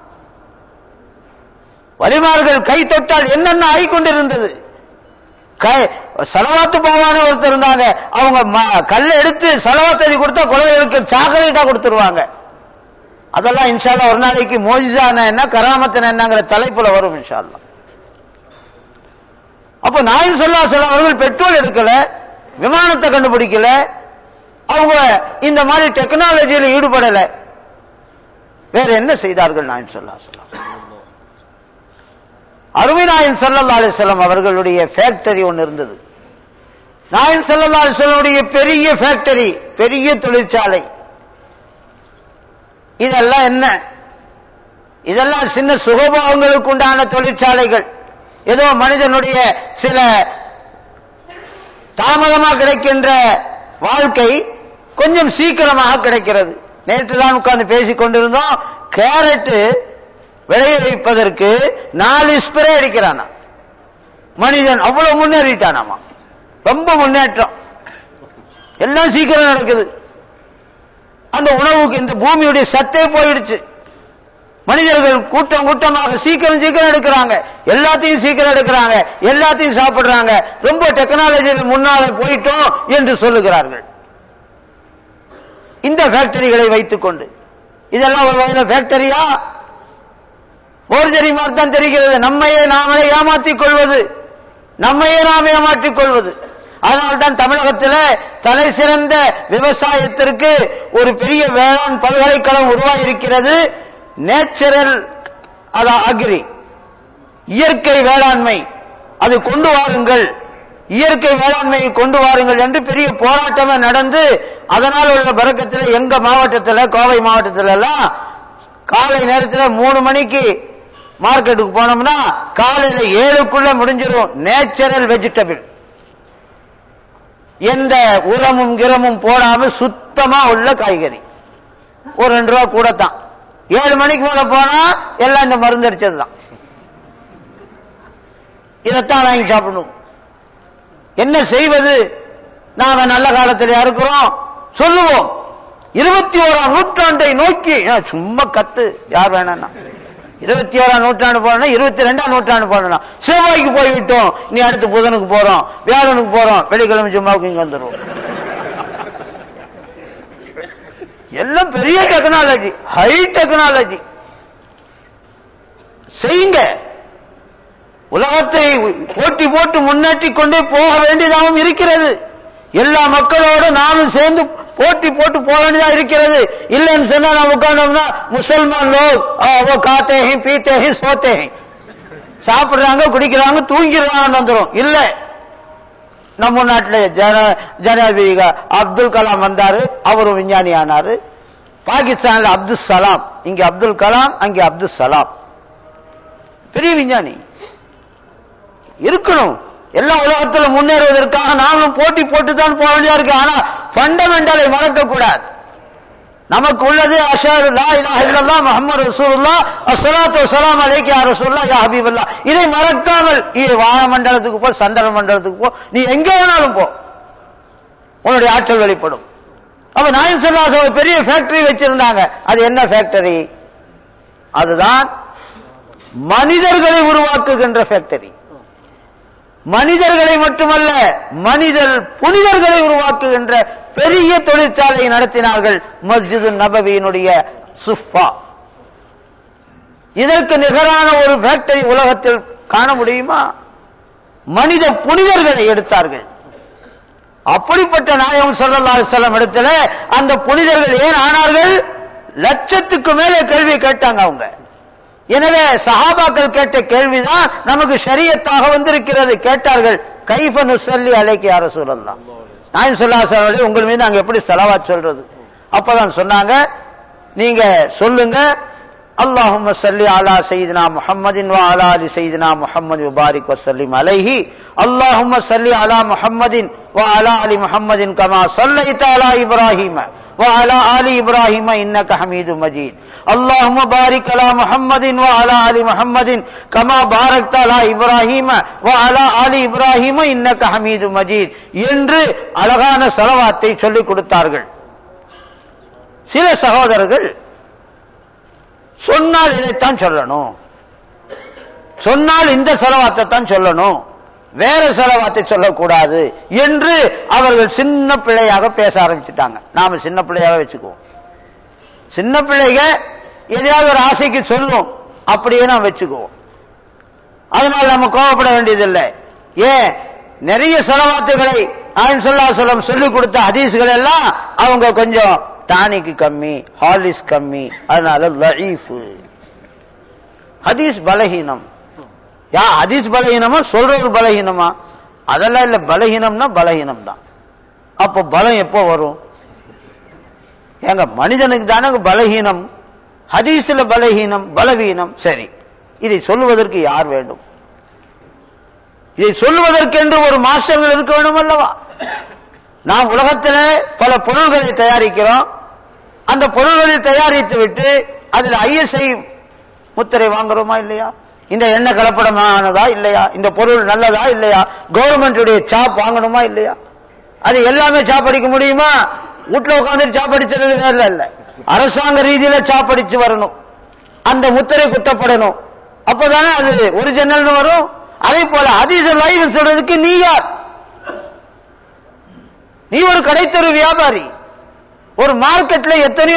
வலிமார்கள் கை தொட்டால் என்னென்ன ஆகிக்கொண்டிருந்தது. சலவாத்து பாவான ஒருத்தர் இருந்தாங்க, அவங்க கல்லை எடுத்து சலவாத்தை கொடுத்தா குழந்தைகளுக்கு சாக்லேட்டா கொடுத்துருவாங்க. அதெல்லாம் இன்ஷா அல்லாஹ் ஒரு நாளைக்கு மோஜிஸான என்ன கராமத்தின என்னங்கிற தலைப்புல வரும் இன்ஷா அல்லாஹ். அப்ப நாயகம் ஸல்லல்லாஹு அலைஹி வஸல்லம் அவர்கள் பெட்ரோல் எடுக்கல, விமானத்தை கண்டுபிடிக்கல, அவங்க இந்த மாதிரி டெக்னாலஜியில் ஈடுபடல. வேற என்ன செய்தார்கள் நாயகம் ஸல்லல்லாஹு அலைஹி வஸல்லம்? அருமை நாயகம் ஸல்லல்லாஹு அலைஹி வஸல்லம் அவர்களுடைய ஃபேக்டரி ஒன்று இருந்தது. நாயகம் ஸல்லல்லாஹு அலைஹி வஸல்லம் பெரிய ஃபேக்டரி, பெரிய தொழிற்சாலை. இதெல்லாம் என்ன? இதெல்லாம் சின்ன சுகபோகங்களுக்கு உண்டான தொழிற்சாலைகள். ஏதோ மனிதனுடைய சில தாமதமாக கிடைக்கின்ற வாழ்க்கை கொஞ்சம் சீக்கிரமாக கிடைக்கிறது. நேற்று தான் உட்கார்ந்து பேசிக் கொண்டிருந்தோம், கேரட் விளைய வைப்பதற்கு 4 ஸ்ப்ரே அடிக்கிறானா மனிதன். அவ்வளவு முன்னேறிட்டானாமா, ரொம்ப முன்னேற்றம், எல்லாம் சீக்கிரம் நடக்குது. அந்த உணவுக்கு இந்த பூமியுடைய சத்தே போயிடுச்சு. மனிதர்கள் கூட்டம் கூட்டமாக சீக்கிரம் எடுக்கிறாங்க, எல்லாத்தையும் சீக்கிரம் எடுக்கிறாங்க, எல்லாத்தையும் சாப்பிடுறாங்க. ரொம்ப டெக்னாலஜியில் முன்னாலே போயிட்டோம் என்று சொல்லுகிறார்கள். இந்த ஃபேக்டரிகளை வைத்துக் கொண்டு இதெல்லாம் ஒரு வகையில் ஃபேக்டரியா? போர்ஜரி மாதிரி தான் தெரிகிறது. நம்மையே நாமே ஏமாற்றிக் கொள்வது, நம்மையே நாம் ஏமாற்றிக் கொள்வது. அதனால்தான் தமிழகத்தில் தலை சிறந்த விவசாயத்திற்கு ஒரு பெரிய வேளாண் பல்கலைக்கழகம் உருவாகியிருக்கிறது. நேச்சுரல் அக்ரி, இயற்கை வேளாண்மை, அது கொண்டு வாருங்கள், இயற்கை வேளாண்மையை கொண்டு வாருங்கள் என்று பெரிய போராட்டமே நடந்து, அதனால் உள்ள பரக்கத்தில் எங்க மாவட்டத்தில், கோவை மாவட்டத்தில் எல்லாம் காலை நேரத்தில் 3 மணிக்கு மார்க்கெட்டுக்கு போனோம்னா காலையில 7க்குள்ள முடிஞ்சிடும். நேச்சுரல் வெஜிடபிள், எந்த உரமும் கிரமும் போடாமல் சுத்தமா உள்ள காய்கறி. ஒரு 2 ரூபா கூட தான். 7 மணிக்கு மேல போனா எல்லாம் இந்த மருந்து அடிச்சதுதான். இதைத்தான் வாங்கி சாப்பிடணும். என்ன செய்வது? நாம நல்ல காலத்தில் இருக்கிறோம், சொல்லுவோம். 21ஆம் நூற்றாண்டை நோக்கி சும்மா கத்து, யார் வேணா. 21ஆம் நூற்றாண்டு போனா 22ஆம் நூற்றாண்டு போனா செவ்வாய்க்கு போய்விட்டோம், நீ அடுத்து புதனுக்கு போறோம், வியாழனுக்கு போறோம், வெள்ளிக்கிழமை சும்மாவுக்கு இங்க வந்துடும். எல்லாம் பெரிய டெக்னாலஜி, ஹை டெக்னாலஜி. செய்யுங்க. உலகத்தை போட்டி போட்டு முன்னேற்றி கொண்டே போக வேண்டியதாகவும் இருக்கிறது. எல்லா மக்களோடு நானும் சேர்ந்து போட்டி போட்டு போக வேண்டியதா இருக்கிறது. இல்லைன்னு சொன்னா நாம் உட்கார்ந்தோம்னா முசல்மான் லோக் காத்தே ஹி பீத்தே ஹி சோத்தே ஹி, சாப்பிடுறாங்க, குடிக்கிறாங்க, தூங்கிறாங்கன்னு வந்துடும். இல்ல, நம்ம நாட்டில் ஜனாதிபதி அப்துல் கலாம் வந்தாரு, அவரும் விஞ்ஞானி ஆனாரு. பாகிஸ்தான்ல அப்துல் சலாம், இங்க அப்துல் கலாம், அங்கே அப்துல் சலாம், பெரிய விஞ்ஞானி. இருக்கணும். எல்லா உலகத்தில் முன்னேறுவதற்காக நாமும் போட்டி போட்டுதான் போக வேண்டியதா இருக்கு. ஆனா ஃபண்டமெண்டலை மறக்க கூடாது. நமக்கு உள்ளது அஷ்ஹது லா இலாஹ இல்லல்லாஹ் முஹம்மது ரசூலுல்லாஹ் அஸ்ஸலாத்து வஸ்ஸலாமு அலைக்க யா ரசூலுல்லாஹ் யா ஹபீபல்லாஹ். இதை மறக்காமல் வானமண்டலத்துக்கு போ, சந்திர மண்டலத்துக்கு போ, நீ எங்க வேணாலும் போ, உன்னுடைய ஆற்றல் வெளிப்படும். அப்ப நாயகம் ஸல்லல்லாஹு அலைஹி வஸல்லம் பெரிய ஃபேக்டரி வச்சிருந்தாங்க. அது என்ன ஃபேக்டரி? அதுதான் மனிதர்களை உருவாக்குகின்ற ஃபேக்டரி. மனிதர்களை மட்டுமல்ல, மனிதர் புனிதர்களை உருவாக்குகின்ற பெரிய தொழிற்சாலையை நடத்தினார்கள். மஸ்ஜிது நபவியினுடைய சுஃபா. இதற்கு நிகரான ஒரு ஃபேக்டரி உலகத்தில் காண முடியுமா? மனித புனிதர்களை எடுத்தார்கள். அப்படிப்பட்ட நாயகம் ஸல்லல்லாஹு அலைஹி வஸல்லம் இடத்துல அந்த புனிதர்கள் ஏன் ஆனார்கள்? லட்சத்துக்கு மேலே கேள்வி கேட்டாங்க அவங்க. எனவே சஹாபாக்கள் கேட்ட கேள்விதான் நமக்கு ஷரியத்தாக வந்திருக்கிறது. கேட்டார்கள், கைஃப நுஸல்லி அலைக யா ரசூலல்லாஹ், நாயகம் ஸல்லல்லாஹு அலைஹி வஸல்லம் உங்கள் மீது நாங்க எப்படி ஸலவாத் சொல்றது? அப்பதான் சொன்னாங்க, நீங்க சொல்லுங்க, அல்லாஹும்ம ஸல்லி அலா சய்யிதினா முஹம்மதின் வ அலா ஆலி சய்யிதினா முஹம்மது வ பாரிக் வ ஸல்லிம் அலைஹி. அல்லாஹும்ம ஸல்லி அலா முஹம்மதின் வ அலா ஆலி முஹம்மதின் கமா ஸல்லைத அலா இப்ராஹீம வ அலா ஆலி இப்ராஹீம இன்னக ஹமீதும் மஜீத். அல்லாஹும்ம பாரிக் அலா முஹம்மதின் வ அலா ஆலி முஹம்மதின் கமா பாரக்த அலா இப்ராஹீம வ அலா ஆலி இப்ராஹீம இன்னக ஹமீதும் மஜீத் என்று அழகான ஸலவாத்தை சொல்லிக் கொடுத்தார்கள். சில சகோதரர்கள் சொன்னால் இதைத்தான் சொல்லணும், சொன்னால் இந்த ஸலவாத்தை தான் சொல்லணும், வேற ஸலவாத்தை சொல்லக்கூடாது என்று அவர்கள் சின்ன பிள்ளையாக பேச ஆரம்பிச்சுட்டாங்க. நாம சின்ன பிள்ளையாக வச்சுக்குவோம். சின்ன பிள்ளைக எதையாவது ஒரு ஆசைக்கு சொல்லும், அப்படியே நாம் வச்சுக்குவோம். அதனால நம்ம கோபப்பட வேண்டியதில்லை. ஏன், நிறைய ஸலவாத்துகளை நாயகம் ஸல்லல்லாஹு அலைஹி வஸல்லம் சொல்லிக் கொடுத்த ஹதீஸ்கள் எல்லாம் அவங்க கொஞ்சம் டானிக்கு கம்மி, ஹாலிஸ் கம்மி, அதனால லஈஃப். ஹதீஸ் பலஹீனம். யா ஹதீஸ் பலஹீனமா, சொல்றது பலஹீனமா? அதெல்லாம் இல்ல. பலஹீனம்னா பலஹீனம் தான். அப்போ பலம் எப்போ வரும்? ஏங்க, மனிதனுக்கு தானே பலஹீனம், ஹதீஸ்ல பலஹீனம், பலவீனம். சரி, இதை சொல்லுவதற்கு யார் வேண்டும்? இதை சொல்லுவதற்கென்று ஒரு மாஸ்டர்கள் இருக்க வேண்டும் அல்லவா? நாம் உலகத்தில் பல பொருள்களை தயாரிக்கிறோம். அந்த பொருள்களை தயாரித்து விட்டு அதில் ஐஎஸ்ஐ முத்திரை வாங்குறோமா இல்லையா? இந்த எண்ணெய் கலப்படமானதா இல்லையா? இந்த பொருள் நல்லதா இல்லையா? கவர்மெண்டுடைய சாப் வாங்கணுமா இல்லையா? அது எல்லாமே சாப்படிக்க முடியுமா? வீட்டுல உட்காந்து சாப்படிச்சது வேற இல்ல, அரசாங்க ரீதியில சாப்படிச்சு வரணும், அந்த முத்திரை குத்தப்படணும், அப்பதானே அது ஒரிஜினல் வரும். அதே போல ஹதீஸ் லைவ் சொல்றதுக்கு நீ யார்? நீ ஒரு கடைத்தெரு வியாபாரி. ஒரு மார்க்கெட்ல எத்தனையோ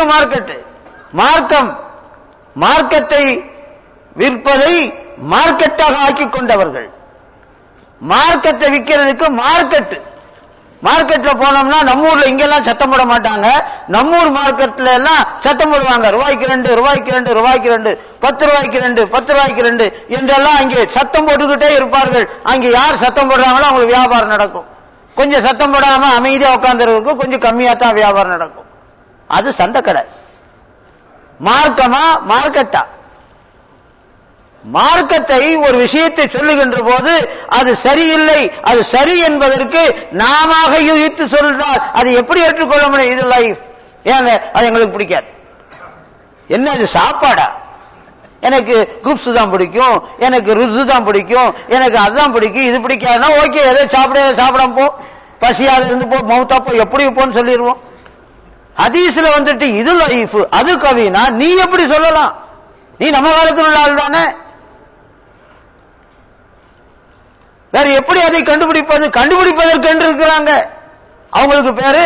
மார்க்கத்தை விற்பதை மார்க்கெட்டாக ஆக்கி கொண்டவர்கள். மார்க்கத்தை விற்கிறதுக்கு மார்க்கெட்ல போனோம்னா நம்ம ஊர்ல இங்கெல்லாம் சத்தம் போட மாட்டாங்க. நம்ம ஊர் மார்க்கெட்ல எல்லாம் சத்தம் போடுவாங்க. ரூபாய்க்கு 2, ரூபாய்க்கு 2, ரூபாய்க்கு 2, 10 ரூபாய்க்கு 2, 10 ரூபாய்க்கு 2 என்றெல்லாம் அங்கே சத்தம் போட்டுக்கிட்டே இருப்பார்கள். அங்கே யார் சத்தம் போடுறாங்களோ அவங்களுக்கு வியாபாரம் நடக்கும். கொஞ்சம் சத்தம் போடாம அமைதியா உட்கார்ந்துருக்கு, கொஞ்சம் கம்மியா தான் வியாபாரம் நடக்கும். அது சந்தை கடை. மார்க்கமா மார்க்கெட்டா? மார்க்கத்தை ஒரு விஷயத்தை சொல்லுகின்ற போது அது சரியில்லை, அது சரி என்பதற்கு நாம யூகித்து சொல்றால் அது எப்படி ஏற்றுக்கொள்ள முடியும்? இது லைஃப். ஏங்க, அது எங்களுக்கு பிடிக்காது. என்ன இது சாப்பாடா? எனக்கு குப்ஸ் தான் பிடிக்கும், எனக்கு ருசு தான் பிடிக்கும், எனக்கு அதுதான் பிடிக்கும், இது பிடிக்காதுன்னா ஓகே, எதோ சாப்பிடாம போ, பசியாக இருந்து போ, மௌத்தா போ, எப்படி போன்னு சொல்லிடுவோம். ஹதீஸ்ல வந்துட்டு இது லைஃப், அது கவினா நீ எப்படி சொல்லலாம்? நீ நம்ம காலத்தில் உள்ள ஆள் தானே. வேற எப்படி அதை கண்டுபிடிப்பதற்கு இருக்கிறாங்க. அவங்களுக்கு பேரு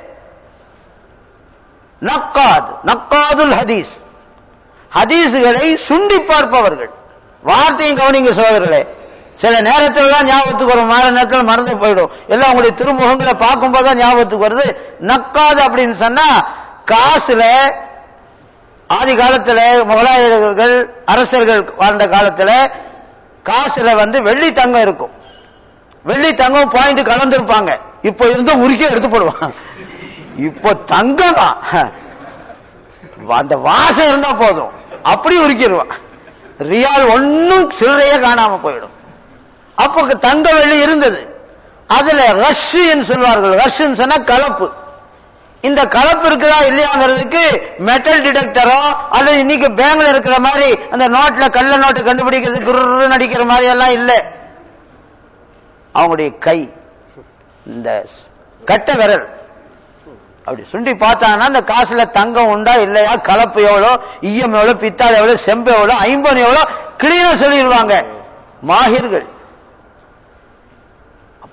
நக்காதுல் ஹதீஸ். ஹதீஸ்களை சுண்டி பார்ப்பவர்கள். வார்த்தையும் கவனிங்க சோதரர்களே. சில நேரத்தில் தான் ஞாபகத்துக்கு வரும், வேற நேரத்தில் மறந்து போயிடும். எல்லாம் உங்களுடைய திருமுகங்களை பார்க்கும் போதுதான் ஞாபகத்துக்கு வருது. நக்காது அப்படின்னு சொன்னா, காசுல ஆதி காலத்துல முகலாயர்கள் அரசர்கள் வாழ்ந்த காலத்துல காசுல வெள்ளி தங்கம் இருக்கும். வெள்ளி தங்கம் பாயிண்ட் கலந்துருப்பாங்க. இப்ப இருந்து உருக்கி எடுத்து போடுவாங்க. இப்போ தங்கமா அந்த வாசம் இருந்தா போதும், அப்படி உருக்கிடுவான். ரியால் ஒன்னும் சில்லறைய காணாம போயிடும். அப்போ தங்க வெள்ளி இருந்தது. அதுல ரஷ் சொல்வார்கள். ரஷ் சொன்னா கலப்பு. இந்த கலப்பு இருக்குதா இல்லையாங்கிறதுக்கு மெட்டல் டிடெக்டரோ அல்லது இன்னைக்கு பேங்க்ல இருக்கிற மாதிரி அந்த நோட்ல கள்ள நோட்டு கண்டுபிடிக்கிறதுக்கு குரு நடிக்கிற மாதிரி எல்லாம் இல்லை. அவங்களுடைய கை, இந்த கட்ட விரல் அப்படி சுண்டி பார்த்தாங்கன்னா அந்த காசுல தங்கம் உண்டா இல்லையா, கலப்பு எவ்வளோ, ஈயம் எவ்வளோ, பித்தாள் எவ்வளோ, செம்பு எவ்வளோ, ஐம்பன் எவ்வளோ கிளியா சொல்லிடுவாங்க மாஹிர்கள்.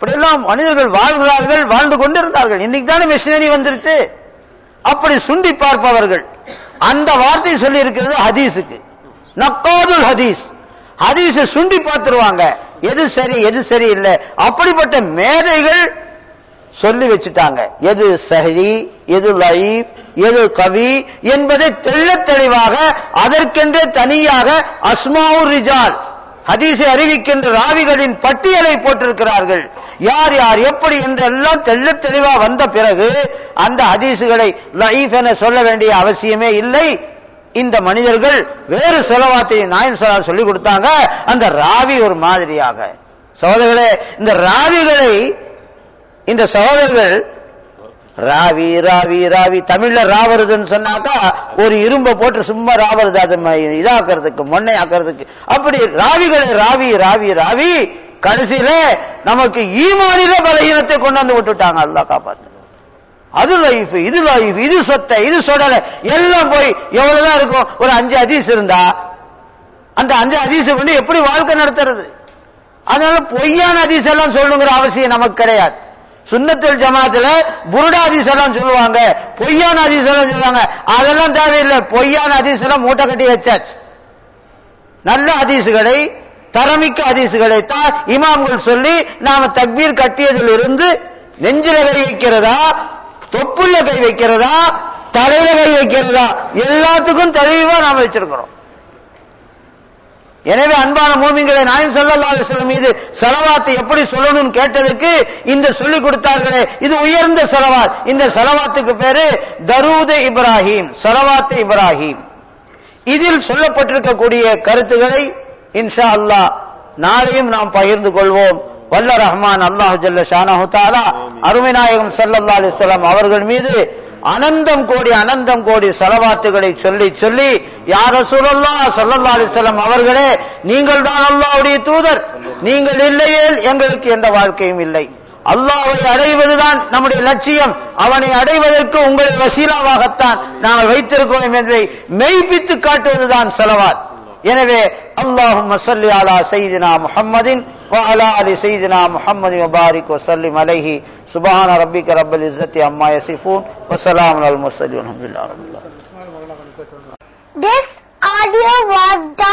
இப்படியெல்லாம் மனிதர்கள் வாழ்கிறார்கள், வாழ்ந்து கொண்டிருந்தார்கள். இன்னைக்கு தானே மெஷினரி வந்துருச்சு. அப்படி சுண்டி பார்ப்பவர்கள். அந்த வார்த்தை சொல்லி இருக்கிறது ஹதீஸுக்கு, நக்காதுல் ஹதீஸ். ஹதீஸ சுண்டி பார்த்துருவாங்க, எது சரி எது சரி இல்லை. அப்படிப்பட்ட மேதைகள் சொல்லி வச்சுட்டாங்க, எது சஹி எது லைஃப் எது கவி என்பதை தெள்ளத் தெளிவாக அதற்கென்றே தனியாக அஸ்மாவுர் ரிஜால் ஹதீஸை அறிவிக்கின்ற ராவிகளின் பட்டியலை போட்டிருக்கிறார்கள். யார் யார் எப்படி என்றெல்லாம் தெள்ளத் தெளிவா வந்த பிறகு அந்த ஹதீஸுகளை லைஃப் என சொல்ல வேண்டிய அவசியமே இல்லை. இந்த மனிதர்கள் வேறு ஸலவாத்தை நாயகம் ஸல்லல்லாஹு அலைஹி சொல்லி கொடுத்தாங்க. அந்த ராவி ஒரு மாதிரியாக. சகோதரர்களே, இந்த ராவிகளை இந்த சகோதரர்கள் ராவி ராவி ராவி தமிழ்ல ராவருதுன்னு சொன்னாக்கா ஒரு இரும்பை போட்டு சும்மா ராவருது, அது இதாக்குறதுக்கு மொன்னை ஆக்குறதுக்கு. அப்படி ராவிகளை ராவி ராவி ராவி கடைசியில நமக்கு ஈமானில பலகீனத்தை கொண்டாந்து விட்டுட்டாங்க. அல்லாஹ் காப்பாத்து. அது லைஃப், இது லைஃப், இது சொத்தை, இது சொடலை எல்லாம் போய் எவ்வளவுதான் இருக்கும். ஒரு 5 ஹதீஸ் இருந்தா அந்த 5 ஹதீஸ் கொண்டு எப்படி வாழ்க்கை நடத்துறது? அதனால பொய்யான ஹதீஸ் எல்லாம் சொல்லுங்கிற அவசியம் நமக்கு கிடையாது. சுன்னத்துல் ஜமாத்துல புருடா ஹதீஸ் எல்லாம் சொல்லுவாங்க, பொய்யான ஹதீஸ் எல்லாம் சொல்லுவாங்க. அதெல்லாம் தேவையில்லை. பொய்யான ஹதீஸ் எல்லாம் மூட்டை கட்டி வச்சாச்சு. நல்ல ஹதீசுகளை, தரமிக்க ஹதீசுகளை தான் இமாம்கள் சொல்லி நாம தக்பீர் கட்டியதில் இருந்து நெஞ்சில கை வைக்கிறதா, தொப்புள்ள கை வைக்கிறதா, தலையில கை வைக்கிறதா, எல்லாத்துக்கும் தெளிவா நாம வச்சிருக்கிறோம். எனவே அன்பான மூமின்களே, நாயகம் ஸல்லல்லாஹு அலைஹி வஸல்லம் மீது ஸலவாத்தை எப்படி சொல்லணும்னு கேட்டதுக்கு இந்த சொல்லி கொடுத்தார்களே, இது உயர்ந்த ஸலவாத். இந்த ஸலவாத்துக்கு பேரு தரூத் இப்ராஹிம், ஸலவாத் இப்ராஹிம். இதில் சொல்லப்பட்டிருக்கக்கூடிய கருத்துக்களை இன்ஷா அல்லாஹ் நாளையும் நாம் பகிர்ந்து கொள்வோம். வல்ல ரஹ்மான் அல்லாஹ் ஜல்ல ஷானஹு தஆலா அருமை நாயகம் ஸல்லல்லாஹு அலைஹி வஸல்லம் அவர்கள் மீது அனந்தம் கோடி ஸலவாத்துகளை சொல்லி சொல்லி, யா ரசூலல்லாஹ் ஸல்லல்லாஹு அலைஹி வஸல்லம் அவர்களே, நீங்கள் தான் அல்லாஹ்வுடைய தூதர், நீங்கள் இல்லையேல் எங்களுக்கு எந்த வாழ்க்கையும் இல்லை. அல்லாஹ்வை அடைவதுதான் நம்முடைய லட்சியம். அவனை அடைவதற்கு உங்களை வசீலாவாகத்தான் நாங்கள் வைத்திருக்கிறோம் என்பதை மெய்ப்பித்து காட்டுவதுதான் ஸலவாத். எனவே அல்லாஹும்ம ஸல்லி அலா சய்யிதினா முஹம்மதின் வ அலா அலி சய்யிதினா முஹம்மதின் வ பாரிக் வ ஸல்லிம் அலைஹி. சுப்ஹான ரப்பிக ரப்பில் இஸ்ஸத்தி அம்மா யசிஃபூன் வ ஸலாமுன் அலல் முர்ஸலீன் வல்ஹம்துலில்லாஹி ரப்பில் ஆலமீன். This audio was done